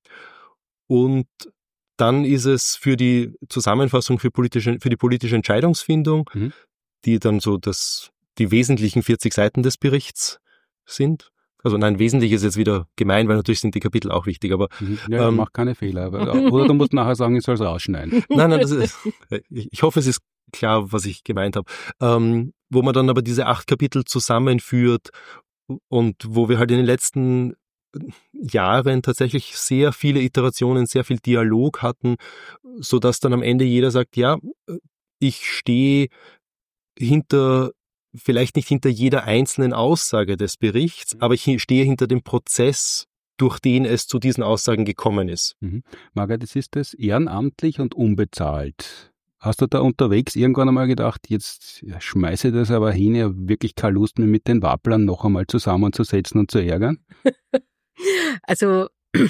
Und dann ist es für die Zusammenfassung für politische, für die politische Entscheidungsfindung, mhm. die dann so das, die wesentlichen vierzig Seiten des Berichts sind. Also nein, wesentlich ist jetzt wieder gemein, weil natürlich sind die Kapitel auch wichtig, aber... Ja, ähm, mach keine Fehler. Aber, oder du musst nachher sagen, ich soll es rausschneiden. Nein, nein, das ist, ich, ich hoffe, es ist klar, was ich gemeint habe. Ähm, wo man dann aber diese acht Kapitel zusammenführt und wo wir halt in den letzten Jahren tatsächlich sehr viele Iterationen, sehr viel Dialog hatten, sodass dann am Ende jeder sagt, ja, ich stehe hinter... vielleicht nicht hinter jeder einzelnen Aussage des Berichts, aber ich stehe hinter dem Prozess, durch den es zu diesen Aussagen gekommen ist. Mhm. Margret, das ist das ehrenamtlich und unbezahlt. Hast du da unterwegs irgendwann einmal gedacht, jetzt schmeiße ich das aber hin, ich habe wirklich keine Lust, mich mit den Wapplern noch einmal zusammenzusetzen und zu ärgern? Also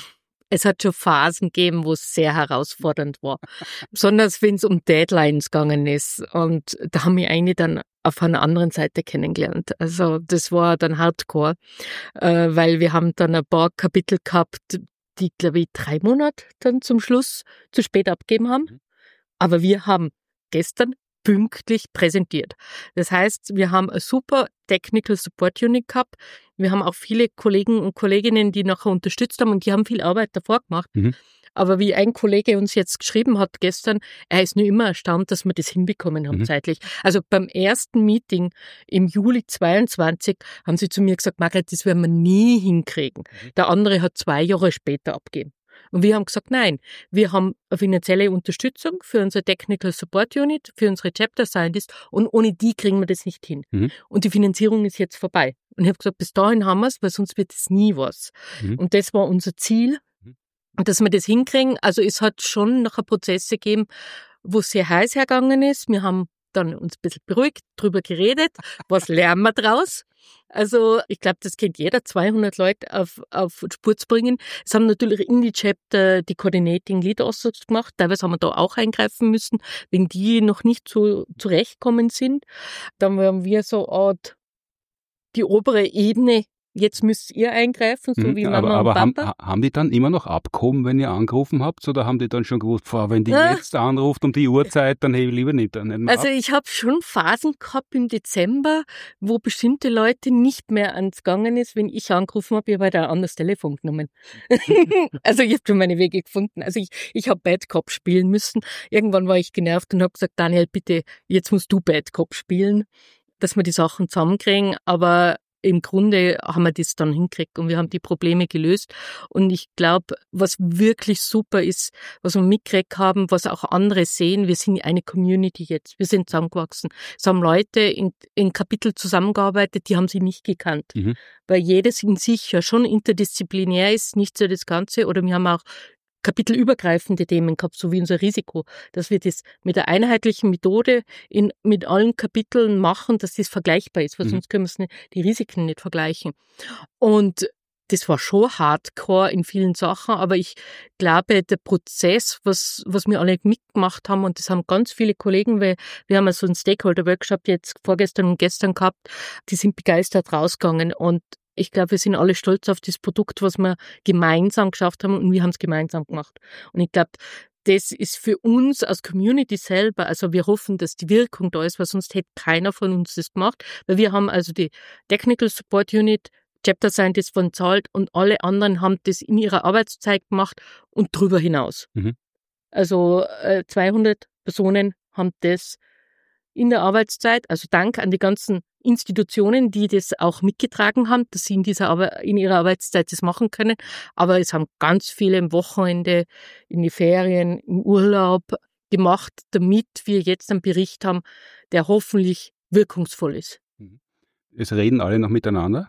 es hat schon Phasen gegeben, wo es sehr herausfordernd war. Besonders wenn es um Deadlines gegangen ist. Und da haben wir eine dann auf einer anderen Seite kennengelernt. Also das war dann Hardcore, äh, weil wir haben dann ein paar Kapitel gehabt, die, glaube ich, drei Monate dann zum Schluss zu spät abgegeben haben. Aber wir haben gestern pünktlich präsentiert. Das heißt, wir haben eine super Technical Support Unit gehabt. Wir haben auch viele Kollegen und Kolleginnen, die nachher unterstützt haben und die haben viel Arbeit davor gemacht. Mhm. Aber wie ein Kollege uns jetzt geschrieben hat gestern, er ist nur immer erstaunt, dass wir das hinbekommen haben mhm. zeitlich. Also beim ersten Meeting im Juli zweiundzwanzig haben sie zu mir gesagt, Margret, das werden wir nie hinkriegen. Mhm. Der andere hat zwei Jahre später abgegeben. Und wir haben gesagt, nein, wir haben eine finanzielle Unterstützung für unsere Technical Support Unit, für unsere Chapter Scientists und ohne die kriegen wir das nicht hin. Mhm. Und die Finanzierung ist jetzt vorbei. Und ich habe gesagt, bis dahin haben wir es, weil sonst wird es nie was. Mhm. Und das war unser Ziel, mhm. dass wir das hinkriegen. Also es hat schon nachher Prozesse gegeben, wo es sehr heiß hergegangen ist. Wir haben dann uns ein bisschen beruhigt, drüber geredet, was lernen wir draus. Also ich glaube, das kennt jeder, zweihundert Leute auf, auf Spur zu bringen. Es haben natürlich in die Chapter die Coordinating Lead Ausschuss gemacht, teilweise haben wir da auch eingreifen müssen, wenn die noch nicht so zurechtkommen sind. Dann haben wir so eine Art die obere Ebene, jetzt müsst ihr eingreifen, so wie Mama aber, aber und Papa. Haben, haben die dann immer noch abgehoben, wenn ihr angerufen habt, oder haben die dann schon gewusst, wenn die ja. jetzt anruft um die Uhrzeit, dann hebe ich lieber nicht, nicht mehr Also ab? Ich habe schon Phasen gehabt im Dezember, wo bestimmte Leute nicht mehr ans Gangen ist, wenn ich angerufen habe, ich habe halt ein anderes Telefon genommen. Also ich habe schon meine Wege gefunden. Also ich, ich habe Bad Cop spielen müssen. Irgendwann war ich genervt und habe gesagt, Daniel, bitte, jetzt musst du Bad Cop spielen, dass wir die Sachen zusammenkriegen, aber im Grunde haben wir das dann hingekriegt und wir haben die Probleme gelöst. Und ich glaube, was wirklich super ist, was wir mitgekriegt haben, was auch andere sehen, wir sind eine Community jetzt. Wir sind zusammengewachsen. Es haben Leute in, in Kapitel zusammengearbeitet, die haben sie nicht gekannt. Mhm. Weil jedes in sich ja schon interdisziplinär ist, nicht so das Ganze. Oder wir haben auch kapitelübergreifende Themen gehabt, so wie unser Risiko, dass wir das mit der einheitlichen Methode in, mit allen Kapiteln machen, dass das vergleichbar ist, weil mhm. sonst können wir es nicht, die Risiken nicht vergleichen. Und das war schon hardcore in vielen Sachen, aber ich glaube, der Prozess, was, was wir alle mitgemacht haben, und das haben ganz viele Kollegen, weil wir haben ja so einen Stakeholder-Workshop jetzt vorgestern und gestern gehabt, die sind begeistert rausgegangen und ich glaube, wir sind alle stolz auf das Produkt, was wir gemeinsam geschafft haben und wir haben es gemeinsam gemacht. Und ich glaube, das ist für uns als Community selber, also wir hoffen, dass die Wirkung da ist, weil sonst hätte keiner von uns das gemacht, weil wir haben also die Technical Support Unit, Chapter Scientists von zahlt und alle anderen haben das in ihrer Arbeitszeit gemacht und drüber hinaus. Mhm. Also äh, zweihundert Personen haben das in der Arbeitszeit, also Dank an die ganzen Institutionen, die das auch mitgetragen haben, dass sie in dieser Arbe- in ihrer Arbeitszeit das machen können. Aber es haben ganz viele am Wochenende, in die Ferien, im Urlaub gemacht, damit wir jetzt einen Bericht haben, der hoffentlich wirkungsvoll ist. Es reden alle noch miteinander?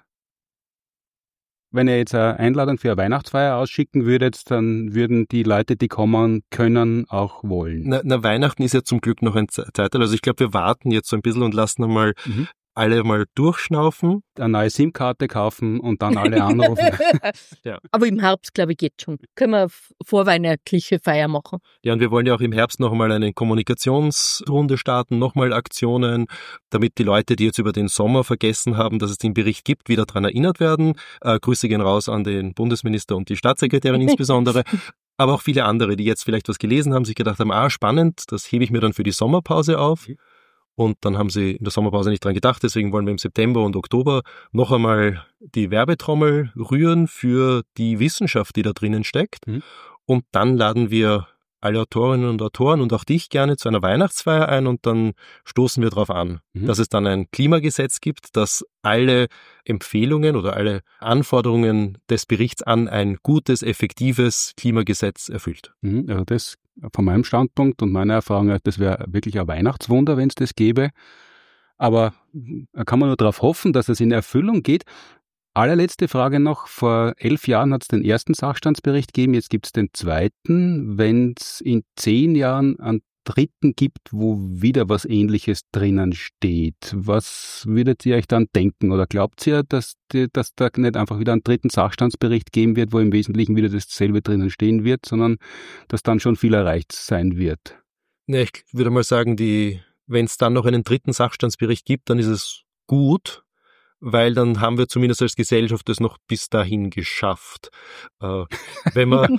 Wenn ihr jetzt eine Einladung für eine Weihnachtsfeier ausschicken würdet, dann würden die Leute, die kommen können, auch wollen. Na, na Weihnachten ist ja zum Glück noch ein Zeitalter. Also ich glaube, wir warten jetzt so ein bisschen und lassen einmal mhm. alle mal durchschnaufen. Eine neue SIM-Karte kaufen und dann alle anrufen. Ja. Aber im Herbst, glaube ich, geht schon. Können wir vorweihnachtliche Feier machen. Ja, und wir wollen ja auch im Herbst nochmal eine Kommunikationsrunde starten, nochmal Aktionen, damit die Leute, die jetzt über den Sommer vergessen haben, dass es den Bericht gibt, wieder daran erinnert werden. Äh, Grüße gehen raus an den Bundesminister und die Staatssekretärin insbesondere. Aber auch viele andere, die jetzt vielleicht was gelesen haben, sich gedacht haben, ah, spannend, das hebe ich mir dann für die Sommerpause auf. Und dann haben sie in der Sommerpause nicht dran gedacht, deswegen wollen wir im September und Oktober noch einmal die Werbetrommel rühren für die Wissenschaft, die da drinnen steckt. Mhm. Und dann laden wir alle Autorinnen und Autoren und auch dich gerne zu einer Weihnachtsfeier ein und dann stoßen wir darauf an, mhm. dass es dann ein Klimagesetz gibt, das alle Empfehlungen oder alle Anforderungen des Berichts an ein gutes, effektives Klimagesetz erfüllt. Mhm. Also das von meinem Standpunkt und meiner Erfahrung, das wäre wirklich ein Weihnachtswunder, wenn es das gäbe. Aber da kann man nur darauf hoffen, dass es in Erfüllung geht. Allerletzte Frage noch. Vor elf Jahren hat es den ersten Sachstandsbericht gegeben, jetzt gibt es den zweiten. Wenn es in zehn Jahren einen dritten gibt, wo wieder was Ähnliches drinnen steht, was würdet ihr euch dann denken? Oder glaubt ihr, dass, die, dass da nicht einfach wieder einen dritten Sachstandsbericht geben wird, wo im Wesentlichen wieder dasselbe drinnen stehen wird, sondern dass dann schon viel erreicht sein wird? Ja, ich würde mal sagen, die, wenn es dann noch einen dritten Sachstandsbericht gibt, dann ist es gut, weil dann haben wir zumindest als Gesellschaft das noch bis dahin geschafft. Äh, wenn man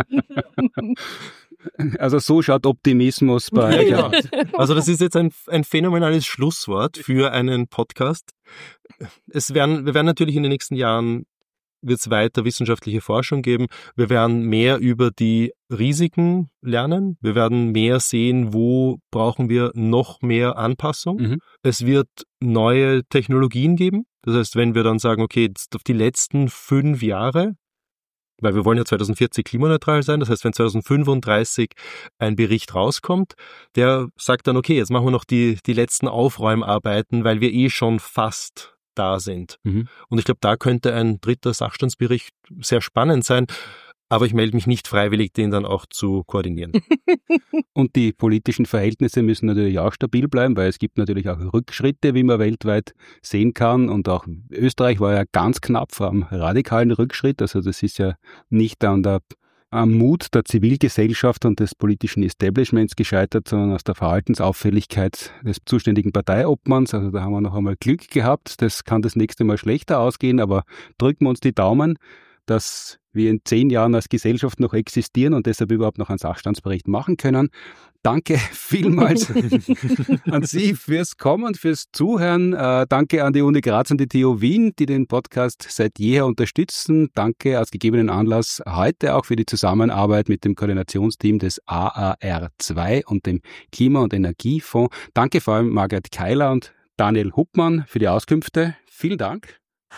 Also so schaut Optimismus bei euch ja, aus. Also das ist jetzt ein, ein phänomenales Schlusswort für einen Podcast. Es werden, wir werden natürlich in den nächsten Jahren wird es weiter wissenschaftliche Forschung geben. Wir werden mehr über die Risiken lernen. Wir werden mehr sehen, wo brauchen wir noch mehr Anpassung. Mhm. Es wird neue Technologien geben. Das heißt, wenn wir dann sagen, okay, jetzt auf die letzten fünf Jahre, weil wir wollen ja zwanzig vierzig klimaneutral sein, das heißt, wenn zwanzig fünfunddreißig ein Bericht rauskommt, der sagt dann, okay, jetzt machen wir noch die, die letzten Aufräumarbeiten, weil wir eh schon fast da sind. Mhm. Und ich glaube, da könnte ein dritter Sachstandsbericht sehr spannend sein, aber ich melde mich nicht freiwillig, den dann auch zu koordinieren. Und die politischen Verhältnisse müssen natürlich auch stabil bleiben, weil es gibt natürlich auch Rückschritte, wie man weltweit sehen kann. Und auch Österreich war ja ganz knapp vor einem radikalen Rückschritt. Also das ist ja nicht an der am Mut der Zivilgesellschaft und des politischen Establishments gescheitert, sondern aus der Verhaltensauffälligkeit des zuständigen Parteiobmanns. Also da haben wir noch einmal Glück gehabt. Das kann das nächste Mal schlechter ausgehen, aber drücken wir uns die Daumen, dass wir in zehn Jahren als Gesellschaft noch existieren und deshalb überhaupt noch einen Sachstandsbericht machen können. Danke vielmals an Sie fürs Kommen und fürs Zuhören. Äh, danke an die Uni Graz und die T U Wien, die den Podcast seit jeher unterstützen. Danke aus gegebenen Anlass heute auch für die Zusammenarbeit mit dem Koordinationsteam des A A R zwei und dem Klima- und Energiefonds. Danke vor allem Margret Keiler und Daniel Huppmann für die Auskünfte. Vielen Dank.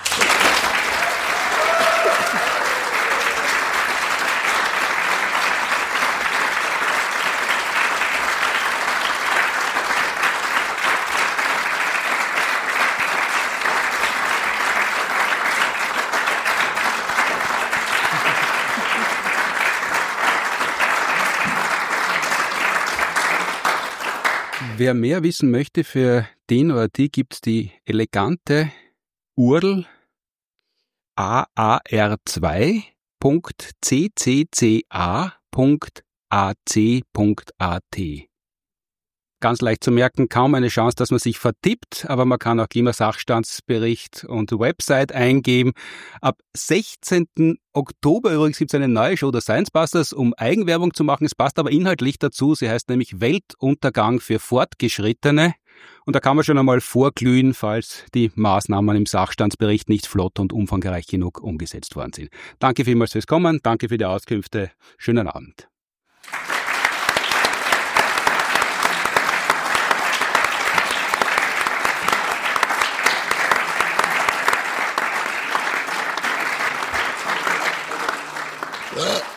Wer mehr wissen möchte, für den oder die gibt es die elegante U R L a a r zwei punkt c c c a punkt a c punkt a t. Ganz leicht zu merken, kaum eine Chance, dass man sich vertippt, aber man kann auch Klimasachstandsbericht und Website eingeben. Ab sechzehnten Oktober übrigens gibt es eine neue Show der Science Busters, um Eigenwerbung zu machen. Es passt aber inhaltlich dazu. Sie heißt nämlich Weltuntergang für Fortgeschrittene. Und da kann man schon einmal vorglühen, falls die Maßnahmen im Sachstandsbericht nicht flott und umfangreich genug umgesetzt worden sind. Danke vielmals fürs Kommen. Danke für die Auskünfte. Schönen Abend. Uh.